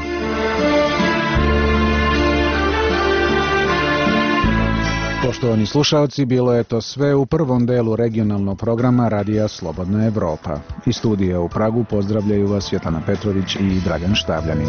Poštovani slušalci, bilo je to sve u prvom delu regionalnog programa Radija Slobodna Evropa. Iz studija u Pragu pozdravljaju vas Svjetlana Petrović i Dragan Štavljanin.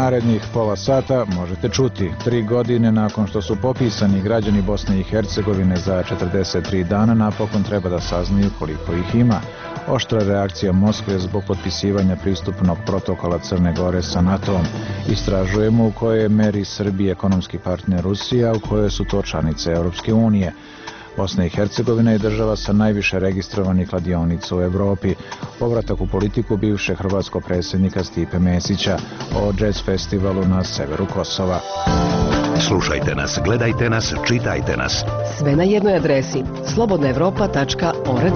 narednih pola sata možete čuti. Tri godine nakon što su popisani građani Bosne i Hercegovine za četrdeset tri dana, napokon treba da saznaju koliko ih ima. Oštra reakcija Moskve zbog potpisivanja pristupnog protokola Crne Gore sa NATO-om. Istražujemo u kojoj meri Srbija ekonomski partner Rusija, u kojoj su to članice Europske unije. Bosna i Hercegovina je država sa najviše registrovanih kladionica u Evropi. Povratak u politiku bivšeg hrvatskog predsjednika Stipe Mesića, o jazz festivalu na severu Kosova. Slušajte nas, gledajte nas, čitajte nas. Sve na jednoj adresi slobodna evropa tačka org.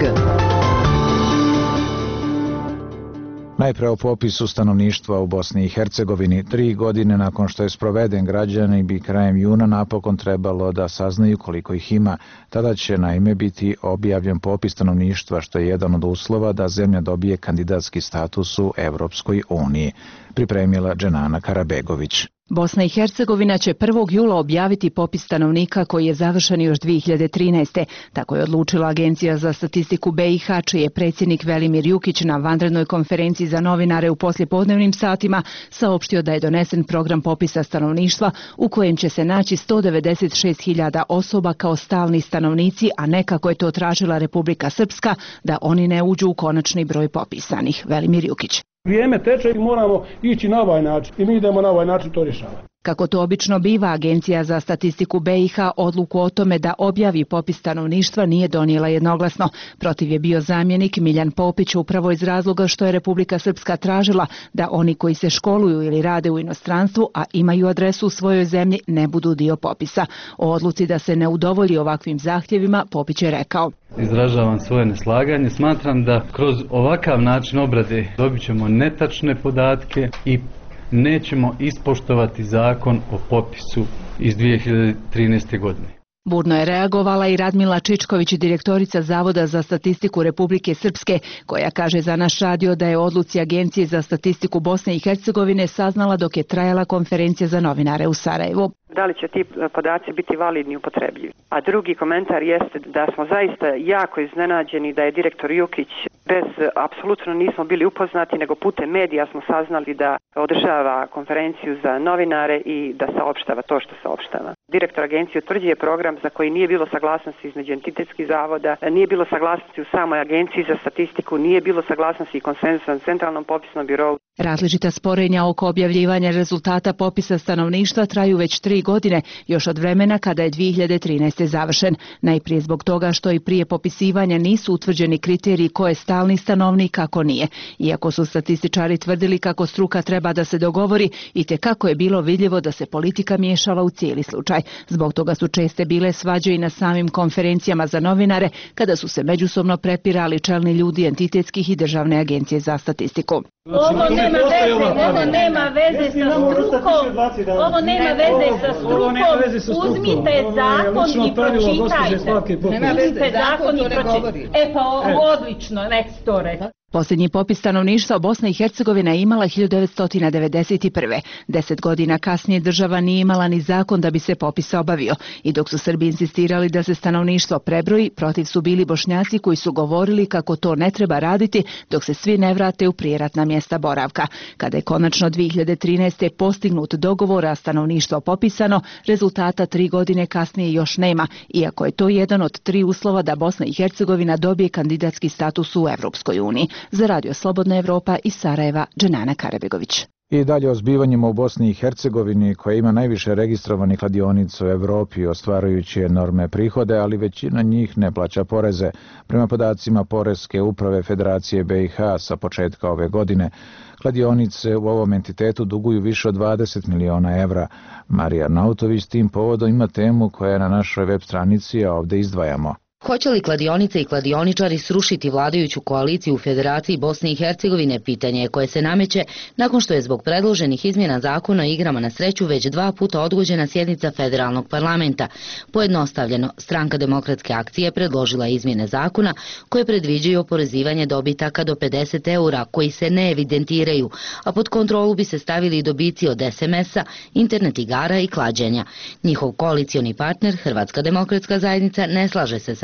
Najpre o popisu stanovništva u Bosni i Hercegovini. Tri godine nakon što je sproveden, građani bi krajem juna napokon trebalo da saznaju koliko ih ima. Tada će naime biti objavljen popis stanovništva, što je jedan od uslova da zemlja dobije kandidatski status u Evropskoj uniji. Pripremila Dženana Karabegović. Bosna i Hercegovina će prvog jula objaviti popis stanovnika koji je završen još dvije hiljade trinaeste. Tako je odlučila Agencija za statistiku B i H, čiji je predsjednik Velimir Jukić na vanrednoj konferenciji za novinare u poslijepodnevnim satima saopštio da je donesen program popisa stanovništva u kojem će se naći sto devedeset šest hiljada osoba kao stalni stanovnici, a ne kako je to tražila Republika Srpska, da oni ne uđu u konačni broj popisanih. Velimir Jukić. Vrijeme teče i moramo ići na ovaj način i mi idemo na ovaj način to rješavati. Kako to obično biva, Agencija za statistiku B i H odluku o tome da objavi popis stanovništva nije donijela jednoglasno. Protiv je bio zamjenik Miljan Popić upravo iz razloga što je Republika Srpska tražila da oni koji se školuju ili rade u inostranstvu, a imaju adresu u svojoj zemlji, ne budu dio popisa. O odluci da se ne udovolji ovakvim zahtjevima Popić je rekao: Izražavam svoje neslaganje. Smatram da kroz ovakav način obrade dobit ćemo netačne podatke i nećemo ispoštovati zakon o popisu iz dvije hiljade trinaeste. godine. Burno je reagovala i Radmila Čičković, direktorica Zavoda za statistiku Republike Srpske, koja kaže za naš radio da je odluci Agencije za statistiku Bosne i Hercegovine saznala dok je trajala konferencija za novinare u Sarajevu. Da li će ti podaci biti validni i upotrebljivi? A drugi komentar jeste da smo zaista jako iznenađeni da je direktor Jukić, bez apsolutno nismo bili upoznati, nego putem medija smo saznali da održava konferenciju za novinare i da saopštava to što saopštava. Direktor agencije utvrđuje program za koji nije bilo saglasnosti između entitetskih zavoda, nije bilo saglasnosti u samoj agenciji za statistiku, nije bilo saglasnosti i konsenzusa na centralnom popisnom birovu. Različita sporenja oko objavljivanja rezultata popisa stanovništva traju već tri godine, još od vremena kada je dvije hiljade trinaeste. završen. Najprije zbog toga što i prije popisivanja nisu utvrđeni kriteriji ko je stalni stanovnik, kako nije. Iako su statističari tvrdili kako struka treba da se dogovori, i te kako je bilo vidljivo da se politika miješala u cijeli slučaj. Zbog toga su česte bile svađe i na samim konferencijama za novinare, kada su se međusobno prepirali čelni ljudi entitetskih i državne agencije za statistiku. Ovo nema veze, ovo nema veze sa strukom, ovo nema veze sa strukom, uzmite zakon i pročitajte. Uzmite zakon i pročitajte. E pa odlično, nek to rekao. Posljednji popis stanovništva Bosna i Hercegovina je imala hiljadu devetsto devedeset prve. Deset godina kasnije država nije imala ni zakon da bi se popis obavio. I dok su Srbi insistirali da se stanovništvo prebroji, protiv su bili Bošnjaci koji su govorili kako to ne treba raditi dok se svi ne vrate u prijeratna mjesta boravka. Kada je konačno dvije hiljade trinaeste. postignut dogovor, a stanovništvo popisano, rezultata tri godine kasnije još nema, iako je to jedan od tri uslova da Bosna i Hercegovina dobije kandidatski status u Evropskoj uniji. Za radio Slobodna Evropa iz Sarajeva, Dženana Karabegović. I dalje o zbivanjima u Bosni i Hercegovini, koja ima najviše registrovanih kladionica u Evropi, ostvarujući enormne prihode, ali većina njih ne plaća poreze. Prema podacima Poreske uprave Federacije B i H sa početka ove godine, kladionice u ovom entitetu duguju više od dvadeset miliona evra. Marija Nautović s tim povodom ima temu koja je na našoj web stranici, a ovdje izdvajamo. Hoće li kladionice i kladioničari srušiti vladajuću koaliciju u Federaciji Bosne i Hercegovine, pitanje je koje se nameće nakon što je zbog predloženih izmjena zakona o igrama na sreću već dva puta odgođena sjednica federalnog parlamenta. Pojednostavljeno, Stranka demokratske akcije predložila izmjene zakona koje predviđaju oporezivanje dobitaka do pedeset eura koji se ne evidentiraju, a pod kontrolu bi se stavili i dobici od es em es-a, internet igara i klađenja. Njihov koalicioni partner, Hrvatska demokratska zajednica, ne slaže se sa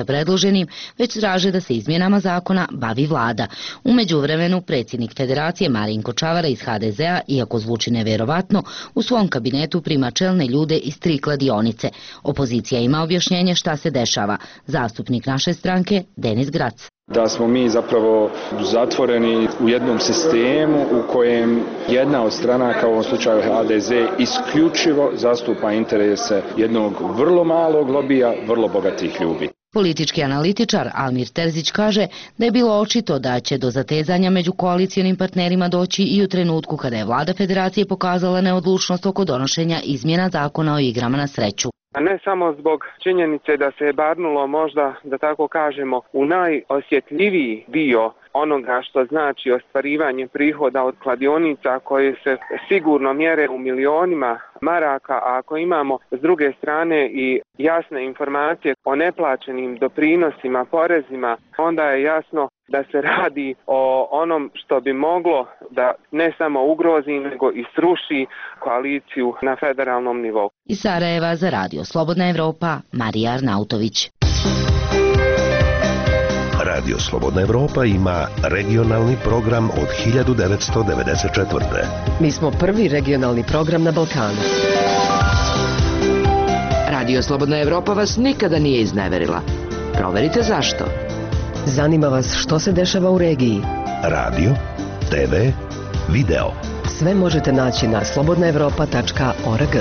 predloženim, već traže da se izmjenama zakona bavi vlada. U međuvremenu predsjednik federacije Marinko Čavara iz ha de zea, iako zvuči nevjerovatno, u svom kabinetu prima čelne ljude iz tri kladionice. Opozicija ima objašnjenje šta se dešava. Zastupnik naše stranke Denis Grac. Da smo mi zapravo zatvoreni u jednom sistemu u kojem jedna od stranaka, u ovom slučaju ha de ze, isključivo zastupa interese jednog vrlo malog lobija, vrlo bogatih ljudi. Politički analitičar Almir Terzić kaže da je bilo očito da će do zatezanja među koalicijonim partnerima doći i u trenutku kada je vlada federacije pokazala neodlučnost oko donošenja izmjena zakona o igrama na sreću. A ne samo zbog činjenice da se je barnulo možda, da tako kažemo, u najosjetljiviji dio onoga što znači ostvarivanje prihoda od kladionica koje se sigurno mjere u milionima maraka, a ako imamo s druge strane i jasne informacije o neplaćenim doprinosima, porezima, onda je jasno da se radi o onom što bi moglo da ne samo ugrozi, nego i sruši koaliciju na federalnom nivou. Iz Sarajeva za Radio Slobodna Evropa, Marija Arnautović. Radio Slobodna Evropa ima regionalni program od hiljadu devetsto devedeset četvrte. Mi smo prvi regionalni program na Balkanu. Radio Slobodna Evropa vas nikada nije izneverila. Proverite zašto. Zanima vas što se dešava u regiji. Radio, te ve, video. Sve možete naći na slobodna evropa tačka org.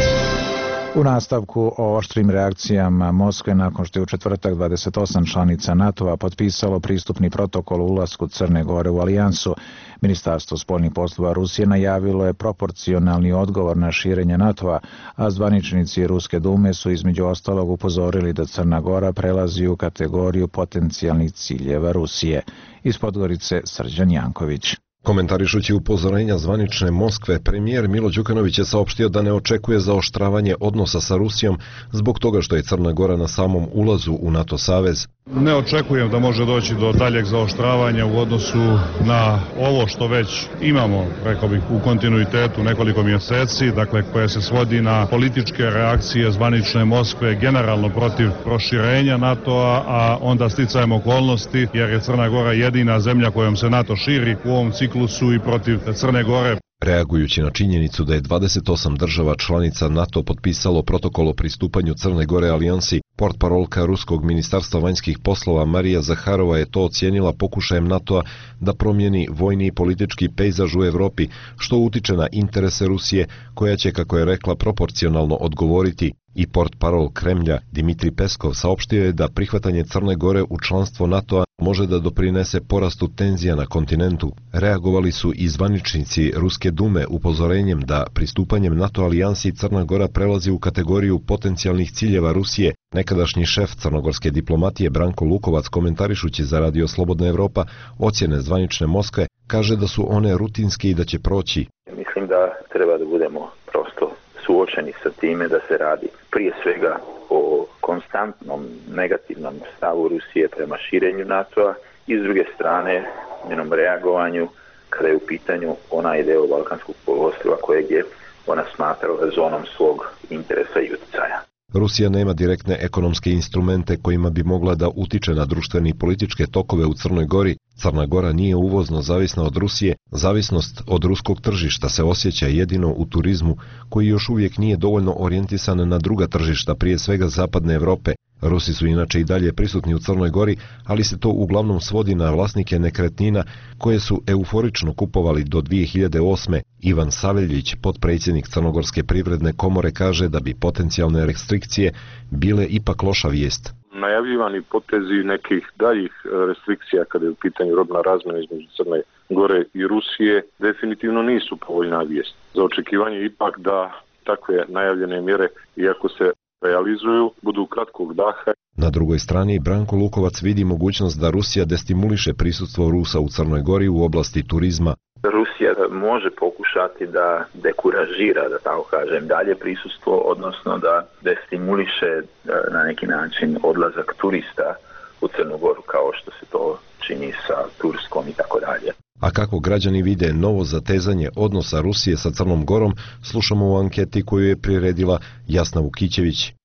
U nastavku o oštrim reakcijama Moskve nakon što je u četvrtak dvadeset osam članica NATO-a potpisalo pristupni protokol o ulasku Crne Gore u alijansu. Ministarstvo spoljnih poslova Rusije najavilo je proporcionalni odgovor na širenje NATO-a, a zvaničnici Ruske dume su između ostalog upozorili da Crna Gora prelazi u kategoriju potencijalnih ciljeva Rusije. Iz Podgorice Srđan Janković. Komentarišući upozorenja zvanične Moskve, premijer Milo Đukanović je saopštio da ne očekuje zaoštravanje odnosa sa Rusijom zbog toga što je Crna Gora na samom ulazu u NATO savez. Ne očekujem da može doći do daljeg zaoštravanja u odnosu na ovo što već imamo, rekao bih, u kontinuitetu nekoliko mjeseci, dakle koje se svodi na političke reakcije zvanične Moskve generalno protiv proširenja NATO-a, a onda sticajem okolnosti, jer je Crna Gora jedina zemlja kojom se NATO širi u ovom ciklusu i protiv Crne Gore. Reagujući na činjenicu da je dvadeset osam država članica NATO potpisalo protokol o pristupanju Crne Gore alijansi, portparolka Ruskog ministarstva vanjskih poslova Marija Zaharova je to ocijenila pokušajem NATO-a da promijeni vojni i politički pejzaž u Europi, što utiče na interese Rusije, koja će, kako je rekla, proporcionalno odgovoriti. I portparol Kremlja Dimitrij Peskov saopštio je da prihvatanje Crne Gore u članstvo NATO-a može da doprinese porastu tenzija na kontinentu. Reagovali su i zvaničnici Ruske dume upozorenjem da pristupanjem NATO alijansi Crna Gora prelazi u kategoriju potencijalnih ciljeva Rusije. Nekadašnji šef crnogorske diplomatije Branko Lukovac, komentarišući za Radio Slobodna Evropa ocjene zvanične Moskve, kaže da su one rutinske i da će proći. Mislim da treba da budemo prosto suočeni sa time da se radi prije svega o konstantnom negativnom stavu Rusije prema širenju NATO-a i s druge strane njenom reagovanju kada je u pitanju onaj deo Balkanskog poluostrva kojeg je ona smatrala zonom svog interesa i utjecaja. Rusija nema direktne ekonomske instrumente kojima bi mogla da utiče na društvene i političke tokove u Crnoj Gori. Crna Gora nije uvozno zavisna od Rusije, zavisnost od ruskog tržišta se osjeća jedino u turizmu, koji još uvijek nije dovoljno orijentisan na druga tržišta, prije svega zapadne Europe. Rusi su inače i dalje prisutni u Crnoj Gori, ali se to uglavnom svodi na vlasnike nekretnina koje su euforično kupovali do dvije hiljade osme. Ivan Saveljić, potpredsjednik Crnogorske privredne komore, kaže da bi potencijalne restrikcije bile ipak loša vijest. Najavljivani potezi nekih daljih restrikcija kada je u pitanju robna razmjena između Crne Gore i Rusije definitivno nisu povoljna vijest. Za očekivanje ipak da takve najavljene mjere, iako se realizuju, budu kratkog daha. Na drugoj strani, Branko Lukovac vidi mogućnost da Rusija destimuliše prisustvo Rusa u Crnoj Gori u oblasti turizma. Rusija može pokušati da dekuražira, da tako kažem, dalje prisustvo, odnosno da destimuliše na neki način odlazak turista u Crnu Goru, kao što se to čini sa Turskom i tako dalje. A kako građani vide novo zatezanje odnosa Rusije sa Crnom Gorom, slušamo u anketi koju je priredila Jasna Vukićević.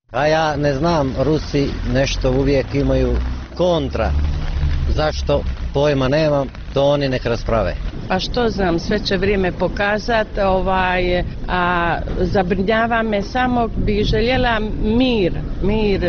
A ja ne znam, Rusi nešto uvijek imaju kontra. Zašto? Pojma nemam, to oni nek rasprave. Pa što znam, sve će vrijeme pokazati, ovaj, a zabrinjava me, samo bih željela mir, mir,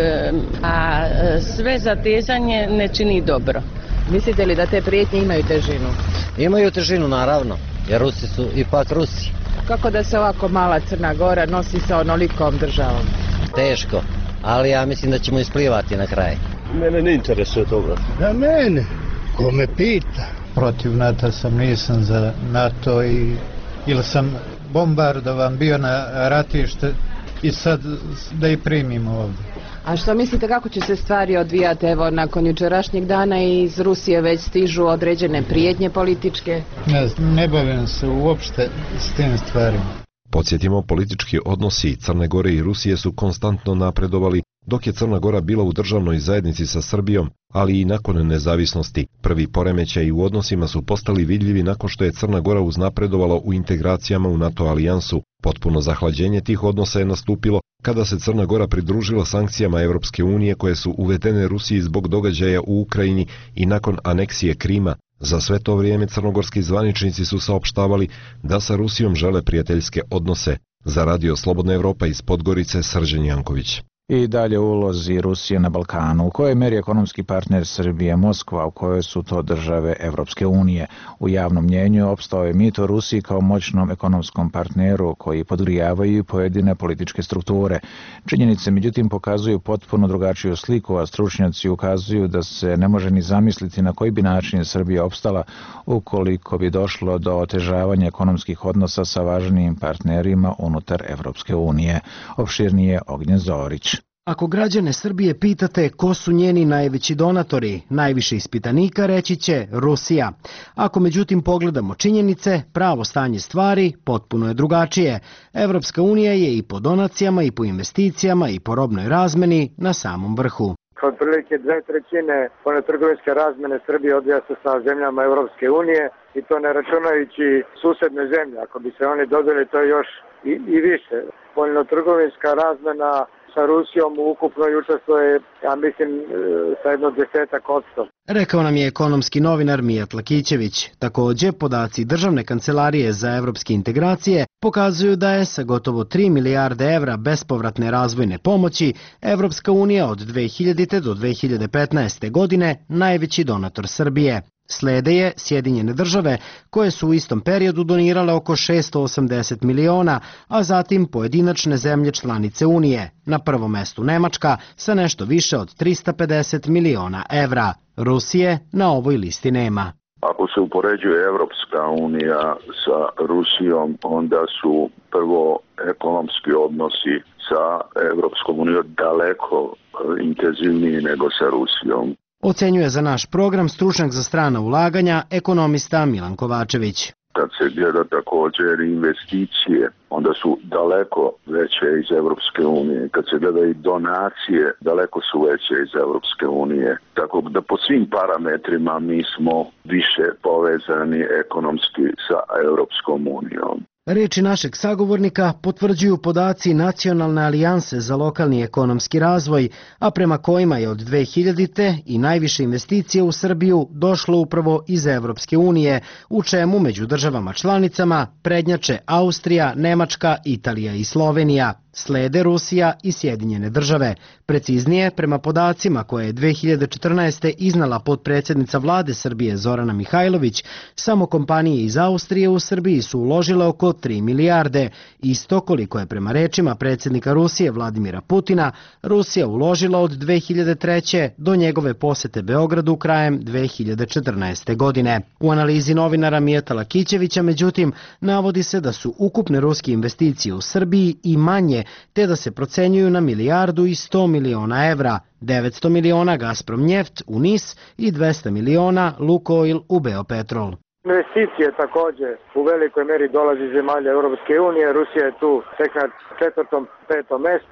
a sve zatezanje ne čini dobro. Mislite li da te prijetnje imaju težinu? Imaju težinu, naravno, jer Rusi su ipak Rusi. Kako da se ovako mala Crna Gora nosi sa onolikom državom? Teško, ali ja mislim da ćemo isplivati na kraj. Mene ne interesuje toga. Da mene, ko me pita. Protiv NATO sam, nisam za NATO i ili sam bombardovan bio na ratište i sad da i primimo ovdje. A što mislite kako će se stvari odvijati, evo nakon jučerašnjeg dana i iz Rusije već stižu određene prijetnje političke? Ne, ne bavim se uopšte s tim stvarima. Podsjetimo, politički odnosi Crne Gore i Rusije su konstantno napredovali dok je Crna Gora bila u državnoj zajednici sa Srbijom, ali i nakon nezavisnosti. Prvi poremećaji u odnosima su postali vidljivi nakon što je Crna Gora uznapredovala u integracijama u NATO alijansu. Potpuno zahlađenje tih odnosa je nastupilo kada se Crna Gora pridružila sankcijama Evropske unije koje su uvedene Rusiji zbog događaja u Ukrajini i nakon aneksije Krima. Za sve to vrijeme crnogorski zvaničnici su saopštavali da sa Rusijom žele prijateljske odnose. Za Radio Slobodna Evropa iz Podgorice, Srđan Janković. I dalje ulozi Rusije na Balkanu. U kojoj meri ekonomski partner Srbije Moskva, u kojoj su to države Evropske unije? U javnom mnjenju opstao je mit o Rusiji kao moćnom ekonomskom partneru koji podgrijavaju pojedine političke strukture. Činjenice međutim pokazuju potpuno drugačiju sliku, a stručnjaci ukazuju da se ne može ni zamisliti na koji bi način Srbija opstala ukoliko bi došlo do otežavanja ekonomskih odnosa sa važnijim partnerima unutar Evropske unije. Opširnije Ognjen Zorić. Ako građane Srbije pitate ko su njeni najveći donatori, najviše ispitanika reći će Rusija. Ako međutim pogledamo činjenice, pravo stanje stvari potpuno je drugačije. Evropska unija je i po donacijama i po investicijama i po robnoj razmeni na samom vrhu. Otprilike dve trećine spoljnotrgovinske razmene Srbije odvija se sa zemljama Evropske unije i to ne računajući susedne zemlje. Ako bi se oni dodali, to je još i, i više. Spoljnotrgovinska razmena sa Rusijom ukupno učestvuje, ja mislim, sa jedno desetak odsto. Rekao nam je ekonomski novinar Mijat Lakićević. Također, podaci Državne kancelarije za evropske integracije pokazuju da je sa gotovo tri milijarde evra bespovratne razvojne pomoći Evropska unija od dve hiljadite do dve hiljade petnaeste. godine najveći donator Srbije. Slede je Sjedinjene države, koje su u istom periodu donirale oko šesto osamdeset miliona, a zatim pojedinačne zemlje članice Unije. Na prvom mestu Nemačka sa nešto više od trista pedeset miliona evra. Rusije na ovoj listi nema. Ako se upoređuje Evropska unija sa Rusijom, onda su prvo ekonomski odnosi sa Evropskom unijom daleko intenzivniji nego sa Rusijom. Ocenjuje za naš program stručnjak za strana ulaganja, ekonomista Milan Kovačević. Kad se gleda također investicije, onda su daleko veće iz Evropske unije. Kad se gleda i donacije, daleko su veće iz Evropske unije. Tako da po svim parametrima mi smo više povezani ekonomski sa Evropskom unijom. Reči našeg sagovornika potvrđuju podaci Nacionalne alijanse za lokalni ekonomski razvoj, a prema kojima je od dve hiljadite. i najviše investicije u Srbiju došlo upravo iz Evropske unije, u čemu među državama članicama prednjače Austrija, Nemačka, Italija i Slovenija. Slede Rusija i Sjedinjene države. Preciznije, prema podacima koje je dve hiljade četrnaeste. iznala potpredsjednica vlade Srbije Zorana Mihajlović, samo kompanije iz Austrije u Srbiji su uložile oko tri milijarde. Isto koliko je prema rečima predsjednika Rusije Vladimira Putina, Rusija uložila od dve hiljade treće. do njegove posete Beogradu krajem dve hiljade četrnaeste. godine. U analizi novinara Mijata Lakićevića, međutim, navodi se da su ukupne ruske investicije u Srbiji i manje, te da se procenjuju na milijardu i sto miliona evra, devetsto miliona Gazprom Njeft u Nis i dvesta miliona Lukoil u Beopetrol. Investicije također u velikoj meri dolazi iz zemalja Europske unije. Rusija je tu tek na četvrtom, petom mestu.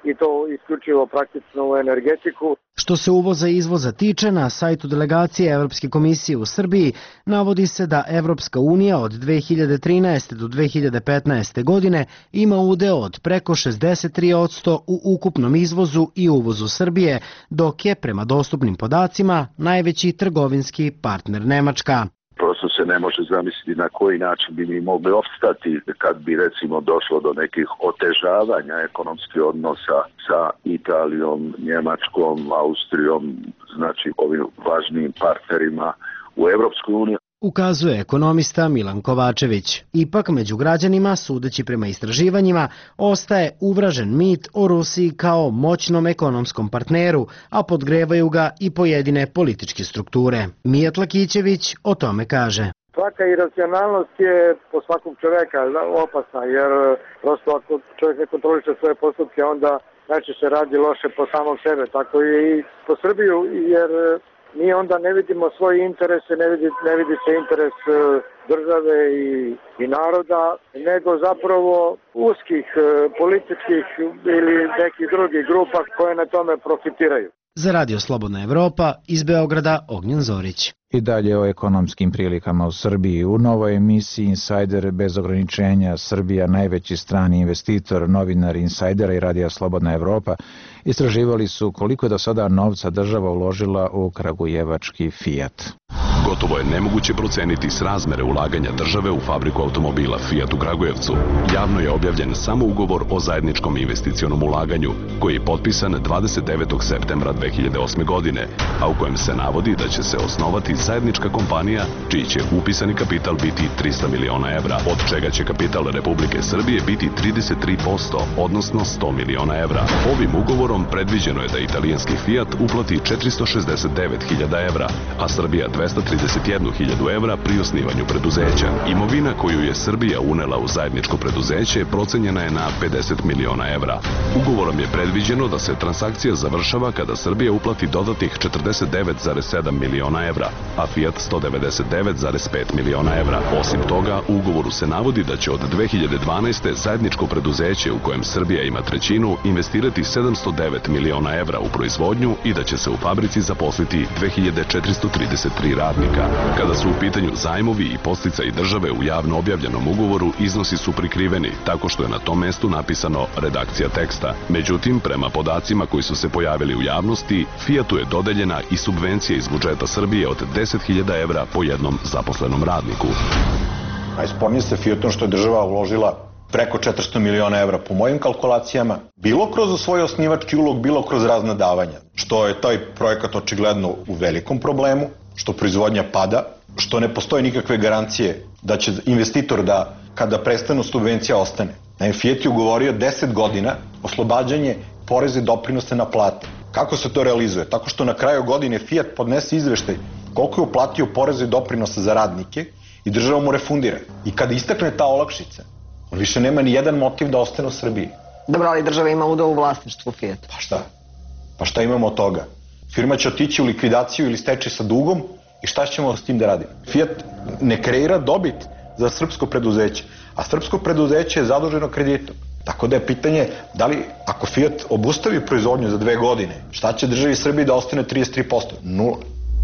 i to isključivo praktično u energetiku. Što se uvoza i izvoza tiče, na sajtu delegacije Evropske komisije u Srbiji navodi se da Evropska unija od dve hiljade trinaeste do dve hiljade petnaeste godine ima udeo od preko šezdeset tri posto u ukupnom izvozu i uvozu Srbije, dok je prema dostupnim podacima najveći trgovinski partner Nemačka. Prosto se ne može zamisliti na koji način bi mi mogli opstati kad bi recimo došlo do nekih otežavanja ekonomskih odnosa sa Italijom, Njemačkom, Austrijom, znači ovim važnim partnerima u Evropskoj uniji. Ukazuje ekonomista Milan Kovačević. Ipak među građanima, sudeći prema istraživanjima, ostaje uvražen mit o Rusiji kao moćnom ekonomskom partneru, a podgrevaju ga i pojedine političke strukture. Mijat Lakićević o tome kaže. Svaka iracionalnost je po svakog čoveka opasna, jer prosto ako čovjek ne kontroliše svoje postupke, onda najčešće radi loše po samog sebe. Tako je i po Srbiju, jer mi onda ne vidimo svoje interese, ne vidi, ne vidi se interes države i, i naroda, nego zapravo uskih političkih ili nekih drugih grupa koje na tome profitiraju. Za Radio Slobodna Evropa iz Beograda Ognjen Zorić. I dalje o ekonomskim prilikama u Srbiji. U novoj emisiji Insider bez ograničenja Srbija, najveći strani investitor, novinar Insidera i Radija Slobodna Evropa, istraživali su koliko je do sada novca država uložila u kragujevački Fiat. Gotovo je nemoguće proceniti srazmere ulaganja države u fabriku automobila Fiat u Kragujevcu. Javno je objavljen samo ugovor o zajedničkom investicionom ulaganju, koji je potpisan dvadeset devetog septembra dve hiljade osme godine, a u kojem se navodi da će se osnovati zajednička kompanija čiji će upisani kapital biti trista miliona evra, od čega će kapital Republike Srbije biti trideset tri posto, odnosno sto miliona evra. Ovim ugovorom predviđeno je da italijanski Fiat uplati četiristo šezdeset devet hiljada evra, a Srbija dvesta trideset jednu hiljadu evra pri osnivanju preduzeća. Imovina koju je Srbija unela u zajedničko preduzeće procenjena je na pedeset miliona evra. Ugovorom je predviđeno da se transakcija završava kada Srbija uplati dodatnih četrdeset devet zarez sedam miliona evra, a Fiat sto devedeset devet zarez pet miliona evra. Osim toga, u ugovoru se navodi da će od dve hiljade dvanaeste. zajedničko preduzeće u kojem Srbija ima trećinu investirati sedamsto devet miliona evra u proizvodnju i da će se u fabrici zaposliti dve hiljade četiristo trideset tri radnika. Kada su u pitanju zajmovi i podsticaji države u javno objavljenom ugovoru, iznosi su prikriveni, tako što je na tom mestu napisano redakcija teksta. Međutim, prema podacima koji su se pojavili u javnosti, Fiatu je dodeljena i subvencija iz budžeta Srbije od deset hiljada evra po jednom zaposlenom radniku. Najspornije se Fiatom što je država uložila preko četiristo miliona evra po mojim kalkulacijama, bilo kroz svoj osnivački ulog, bilo kroz razna davanja, što je taj projekat očigledno u velikom problemu, što proizvodnja pada, što ne postoje nikakve garancije da će investitor da, kada prestanu subvencija, ostane. Naime, Fiat je ugovorio deset godina oslobađanje poreza i doprinose na plate. Kako se to realizuje? Tako što na kraju godine Fiat podnese izveštaj koliko je uplatio poreza i doprinosa za radnike i država mu refundira. I kada istakne ta olakšica, on više nema ni jedan motiv da ostane u Srbiji. Dobro, ali država ima udeo u vlasništvu Fiat. Pa šta? Pa šta imamo od toga? Firma će otići u likvidaciju ili stečaj sa dugom i šta ćemo s tim da radimo? Fiat ne kreira dobit za srpsko preduzeće, a srpsko preduzeće je zaduženo kreditom. Tako da je pitanje da li, ako Fiat obustavi proizvodnju za dve godine, šta će državi Srbiji da ostane trideset tri posto? Nula.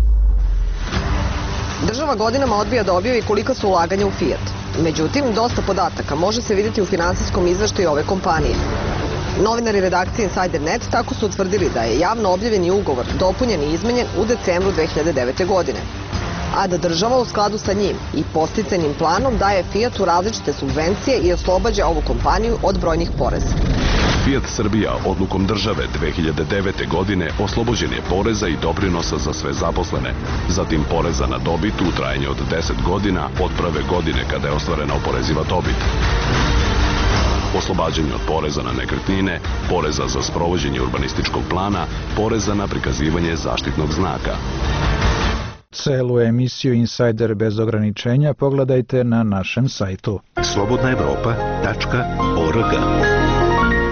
Država godinama odbija da objavi kolika su ulaganja u Fiat. Međutim, dosta podataka može se vidjeti u finansijskom izveštaju ove kompanije. Novinari redakcije Insider net tako su utvrdili da je javno objavljeni ugovor dopunjen i izmenjen u decembru dve hiljade devete. godine, a da država u skladu sa njim i posticenim planom daje Fiatu različite subvencije i oslobađa ovu kompaniju od brojnih poreza. Fiat Srbija odlukom države dve hiljade devete. godine oslobođen je poreza i doprinosa za sve zaposlene, zatim poreza na dobit u trajanju od deset godina od prve godine kada je ostvarena oporeziva dobit, oslobađanje od poreza na nekretnine, poreza za sprovođenje urbanističkog plana, poreza na prikazivanje zaštitnog znaka. Celu emisiju Insider bez ograničenja pogledajte na našem sajtu slobodna evropa tačka org.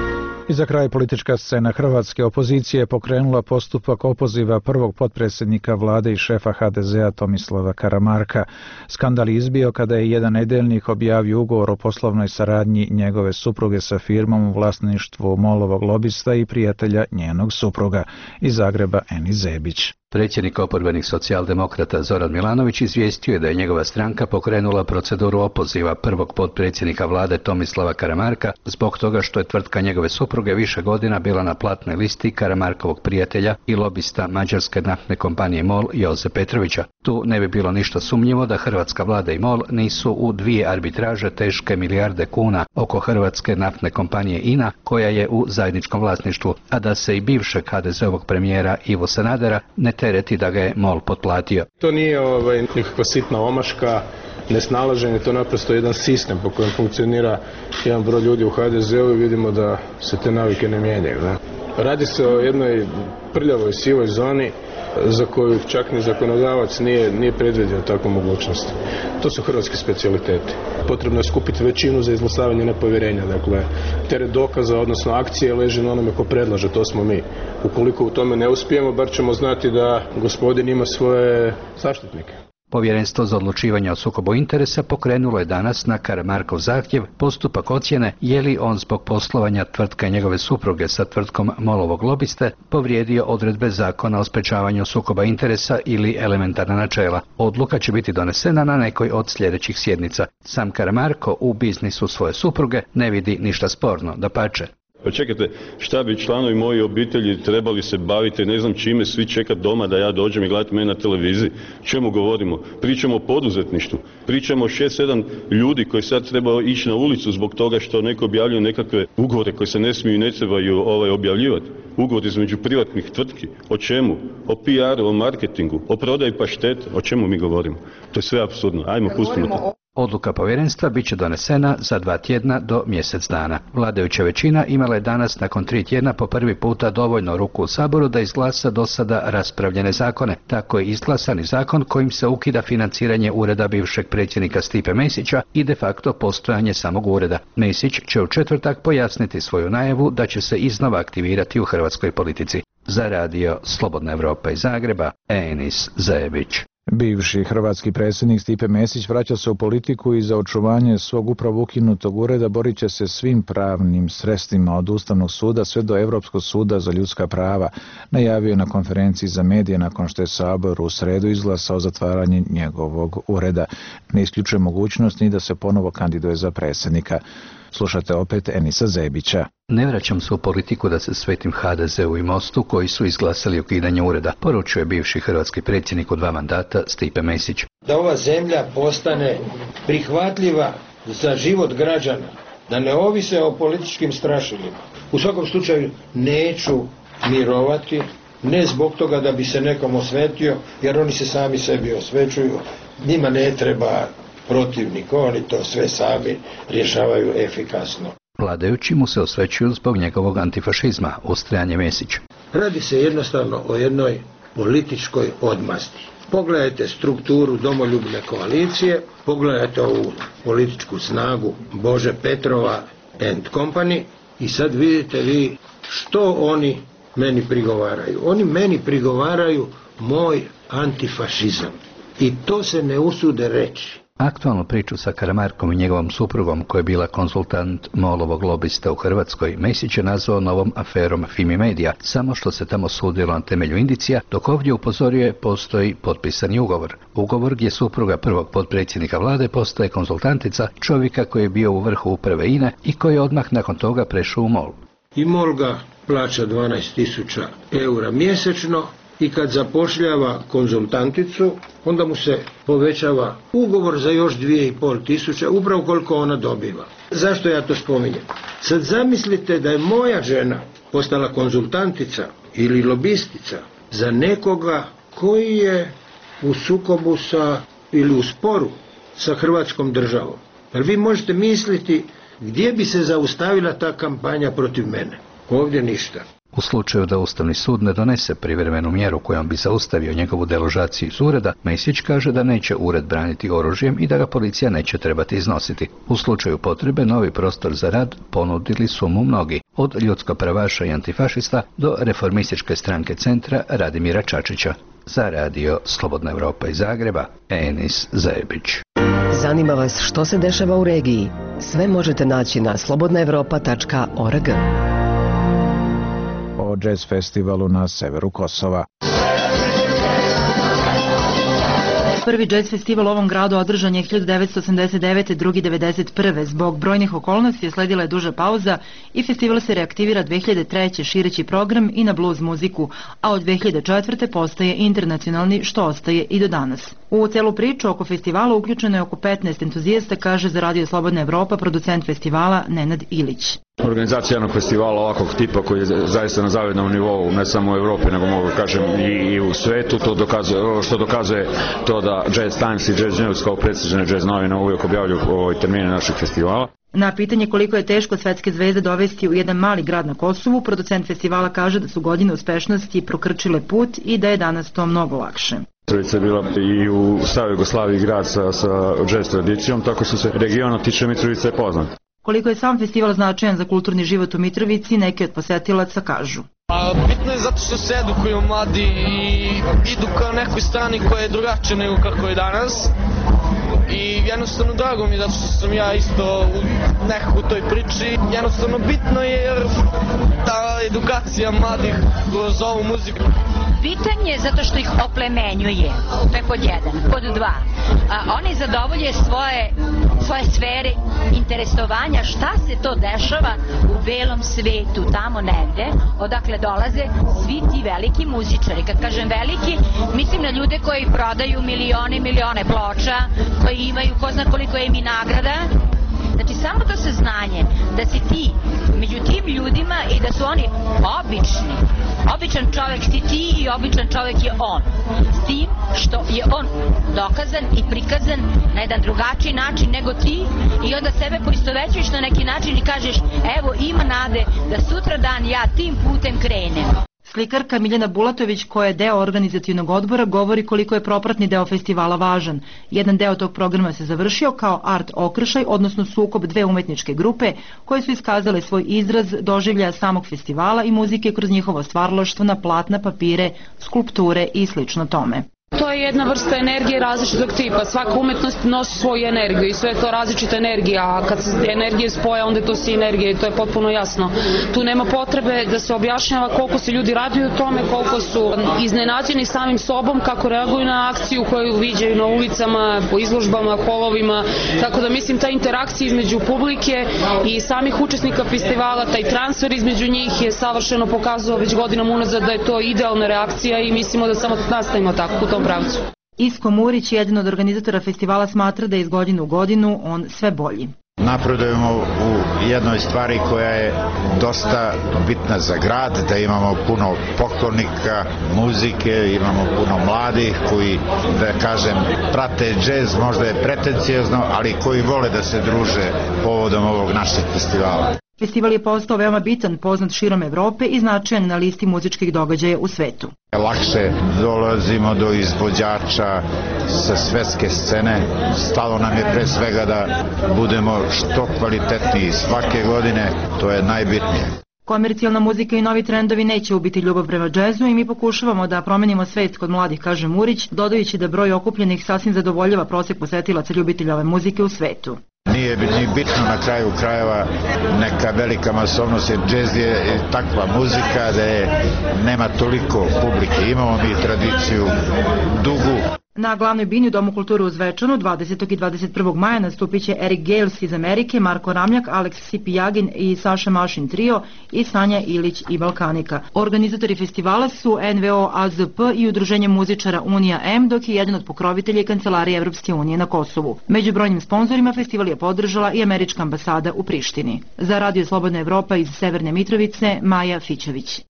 I za kraj politička scena hrvatske opozicije pokrenula postupak opoziva prvog potpredsjednika vlade i šefa ha de zea Tomislava Karamarka. Skandal izbio kada je jedan nedeljnik objavio ugovor o poslovnoj saradnji njegove supruge sa firmom u vlasništvu Molovog lobista i prijatelja njenog supruga. Iz Zagreba Eni Zebić. Predsjednik oporbenih socijaldemokrata Zoran Milanović izvijestio je da je njegova stranka pokrenula proceduru opoziva prvog potpredsjednika vlade Tomislava Karamarka zbog toga što je tvrtka njegove supruge više godina bila na platnoj listi Karamarkovog prijatelja i lobista mađarske naftne kompanije MOL Joze Petrovića. Tu ne bi bilo ništa sumnjivo da hrvatska vlada i MOL nisu u dvije arbitraže teške milijarde kuna oko hrvatske naftne kompanije INA koja je u zajedničkom vlasništvu, a da se i bivšeg ha de zeovog premijera Ivo Sanadera ne tereti da ga je MOL potplatio. To nije ovaj, nikakva sitna omaška, nesnalaženje, to je naprosto jedan sistem po kojem funkcionira jedan broj ljudi u ha de zeu i vidimo da se te navike ne mijenjaju. Ne? Radi se o jednoj prljavoj, sivoj zoni za koju čak ni zakonodavac nije, nije predvidio takvu mogućnost. To su hrvatski specijaliteti. Potrebno je skupiti većinu za izglasavanje nepovjerenja. Dakle, teret dokaza, odnosno akcije, leži na onome ko predlaže, to smo mi. Ukoliko u tome ne uspijemo, bar ćemo znati da gospodin ima svoje zaštitnike. Povjerenstvo za odlučivanje o sukobu interesa pokrenulo je danas na Karamarkov zahtjev postupak ocjene je li on zbog poslovanja tvrtka i njegove supruge sa tvrtkom Molovog lobiste povrijedio odredbe zakona o sprečavanju sukoba interesa ili elementarna načela. Odluka će biti donesena na nekoj od sljedećih sjednica. Sam Karamarko u biznisu svoje supruge ne vidi ništa sporno, dapače. Pa čekajte, šta bi članovi moje obitelji trebali se baviti, ne znam čime, svi čekat doma da ja dođem i gledati mene na televiziji? Čemu govorimo? Pričamo o poduzetništvu. Pričamo o šest sedam ljudi koji sad trebaju ići na ulicu zbog toga što neko objavljuje nekakve ugovore koji se ne smiju i ne trebaju ovaj, objavljivati. Ugovor između privatnih tvrtki. O čemu? O P R-u, o marketingu, o prodaji pašteta. O čemu mi govorimo? To je sve apsurdno. Ajmo, pustimo to. Odluka povjerenstva bit će donesena za dva tjedna do mjesec dana. Vladajuća većina imala je danas nakon tri tjedna po prvi puta dovoljno ruku u Saboru da izglasa do sada raspravljene zakone. Tako je izglasan i zakon kojim se ukida financiranje ureda bivšeg predsjednika Stipe Mesića i de facto postojanje samog ureda. Mesić će u četvrtak pojasniti svoju najavu da će se iznova aktivirati u hrvatskoj politici. Za radio Slobodna Evropa iz Zagreba, Enis Zebić. Bivši hrvatski predsjednik Stipe Mesić vraća se u politiku i za očuvanje svog upravo ukinutog ureda borit će se svim pravnim sredstvima od Ustavnog suda sve do Europskog suda za ljudska prava, najavio je na konferenciji za medije nakon što je Sabor u sredu izglasao zatvaranje njegovog ureda. Ne isključuje mogućnost ni da se ponovo kandiduje za predsjednika. Slušate opet Enisa Zebića. Ne vraćam se u politiku da se svetim ha de zeu i Mostu koji su izglasali ukidanje ureda, poručuje bivši hrvatski predsjednik u dva mandata Stipe Mesić. Da ova zemlja postane prihvatljiva za život građana, da ne ovise o političkim strašilima. U svakom slučaju neću mirovati, ne zbog toga da bi se nekom osvetio, jer oni se sami sebi osvećuju, njima ne treba protivnik, oni to sve sami rješavaju efikasno. Vladajući mu se osvećuju zbog njegovog antifašizma, ustrajanje Mesić. Radi se jednostavno o jednoj političkoj odmazdi. Pogledajte strukturu domoljubne koalicije, pogledajte ovu političku snagu Bože Petrova and company i sad vidite vi što oni meni prigovaraju. Oni meni prigovaraju moj antifašizam i to se ne usude reći. Aktualnu priču sa Karamarkom i njegovom suprugom, koja je bila konsultant Molovog lobista u Hrvatskoj, Mesić je nazvao novom aferom Fimi Media, samo što se tamo sudilo na temelju indicija, dok ovdje upozorio je postoji potpisani ugovor. Ugovor gdje supruga prvog potpredsjednika vlade postaje konsultantica čovjeka koji je bio u vrhu uprave INA i koji je odmah nakon toga prešao u MOL. I MOL ga plaća dvanaest tisuća eura mjesečno i kad zapošljava konzultanticu, onda mu se povećava ugovor za još dvije i pol tisuće, upravo koliko ona dobiva. Zašto ja to spominjem? Sad zamislite da je moja žena postala konzultantica ili lobistica za nekoga koji je u sukobu sa ili u sporu sa Hrvatskom državom. Jer vi možete misliti gdje bi se zaustavila ta kampanja protiv mene. Ovdje ništa. U slučaju da Ustavni sud ne donese privremenu mjeru kojom bi zaustavio njegovu deložaciju iz ureda, Mesić kaže da neće ured braniti oružjem i da ga policija neće trebati iznositi. U slučaju potrebe novi prostor za rad ponudili su mu mnogi, od ljudskopravaša i antifašista do reformističke stranke Centra Radimira Čačića. Za radio Slobodna Evropa iz Zagreba, Enis Zajebić. Zanima vas što se dešava u regiji? Sve možete naći na slobodna evropa tačka org. O jazz festivalu na severu Kosova. Prvi jazz festival u ovom gradu održan je hiljadu devetsto osamdeset devete. drugi devedeset prve. Zbog brojnih okolnosti je sledila je duža pauza i festival se reaktivira dve hiljade treće. šireći program i na blues muziku, a od dve hiljade četvrte. postaje internacionalni, što ostaje i do danas. U celu priču oko festivala uključeno je oko petnaest entuzijasta, kaže za radio Slobodna Evropa producent festivala Nenad Ilić. Organizacija jednog festivala ovakvog tipa koji je zaista na zavidnom nivou, ne samo u Evropi, nego mogu kažem i, i u svetu, to dokazuje, što dokazuje to da Jazz Times i Jazz News kao prestižne jazz novine uvijek objavljuju ovaj termine naših festivala. Na pitanje koliko je teško svetske zvezde dovesti u jedan mali grad na Kosovu, producent festivala kaže da su godine uspešnosti prokrčile put i da je danas to mnogo lakše. Mitrovica je bila i u staroj Jugoslaviji grad sa, sa jazz tradicijom, tako što se regiona tiče Mitrovica je poznat. Koliko je sam festival značajan za kulturni život u Mitrovici, neki od posetilaca kažu. A, bitno je zato što se edukuju mladi i idu ka nekoj strani koja je drugačija nego kako je danas. I jednostavno drago mi je zato što sam ja isto nekako u toj priči. Jednostavno bitno je jer ta edukacija mladih kroz ovu muziku. Bitan je zato što ih oplemenjuje, to je pod jedan. Pod dva, a, oni zadovolje svoje, svoje sfere interesovanja, šta se to dešava u belom svetu, tamo negde, odakle dolaze svi ti veliki muzičari. Kad kažem veliki, mislim na ljude koji prodaju milione i milione ploča, koji imaju ko zna koliko im i nagrada. Znači, samo to saznanje da si ti među tim ljudima i da su oni obični. Običan čovek si ti i običan čovek je on. S tim što je on dokazan i prikazan na jedan drugačiji način nego ti i onda sebe poistovećuješ na neki način i kažeš evo ima nade da sutra dan ja tim putem krenem. Slikarka Miljana Bulatović, koja je deo organizacionog odbora, govori koliko je propratni deo festivala važan. Jedan deo tog programa se završio kao art okršaj, odnosno sukob dve umetničke grupe koje su iskazale svoj izraz doživljaja samog festivala i muzike kroz njihovo stvaralaštvo na platna, papire, skulpture i slično tome. To je jedna vrsta energije različitog tipa. Svaka umetnost nosi svoju energiju i sve je to različita energija, a kad se energije spoja, onda je to si energija i to je potpuno jasno. Tu nema potrebe da se objašnjava koliko se ljudi raduju tome, koliko su iznenađeni samim sobom, kako reaguju na akciju koju viđaju na ulicama, po izložbama, holovima, tako da mislim ta interakcija između publike i samih učesnika festivala, taj transfer između njih je savršeno pokazao već godinama unazad da je to idealna reakcija i mislimo da samo nastavimo tako u tom pravcu. Isko Murić, jedan od organizatora festivala, smatra da je iz godine u godinu on sve bolji. Napredujemo u jednoj stvari koja je dosta bitna za grad, da imamo puno poklonika muzike, imamo puno mladih koji, da kažem, prate džez, možda je pretencijozno, ali koji vole da se druže povodom ovog našeg festivala. Festival je postao veoma bitan, poznat širom Evrope i značajan na listi muzičkih događaja u svetu. Lakše dolazimo do izvođača sa svetske scene. Stalo nam je pre svega da budemo što kvalitetniji svake godine, to je najbitnije. Komercijalna muzika i novi trendovi neće ubiti ljubav prema džezu i mi pokušavamo da promenimo svest kod mladih, kaže Murić, dodajući da broj okupljenih sasvim zadovoljava prosek posetilaca ljubitelja ove muzike u svetu. Nije ni bitno na kraju krajeva neka velika masovnost, jer džez je takva muzika da je nema toliko publike. Imamo mi tradiciju dugu. Na glavnoj bini u Domu kulture u Zvečanu dvadesetog i dvadeset prvog maja nastupit će Eric Gales iz Amerike, Marko Ramljak, Alex Sipijagin i Saša Mašin trio i Sanja Ilić i Balkanika. Organizatori festivala su N V O A Z P i Udruženje muzičara Unija M, dok je jedan od pokrovitelja i Kancelarije Evropske unije na Kosovu. Među brojnim sponzorima festival je podržala i Američka ambasada u Prištini. Za Radio Slobodna Evropa iz Severne Mitrovice, Maja Fićević.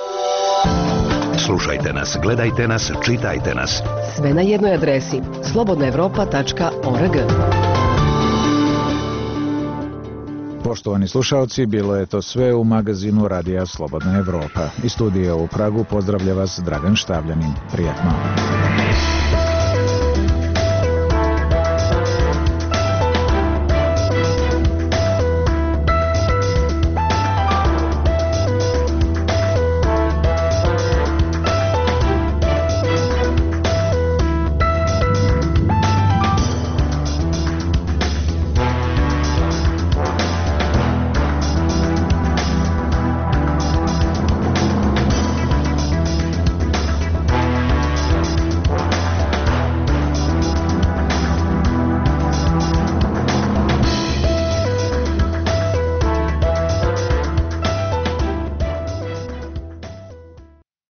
Slušajte nas, gledajte nas, čitajte nas. Sve na jednoj adresi slobodna evropa tačka org. Poštovani slušalci, bilo je to sve u magazinu Radija Slobodna Evropa. Iz studija u Pragu pozdravlja vas Dragan Štavljanin. Prijatno.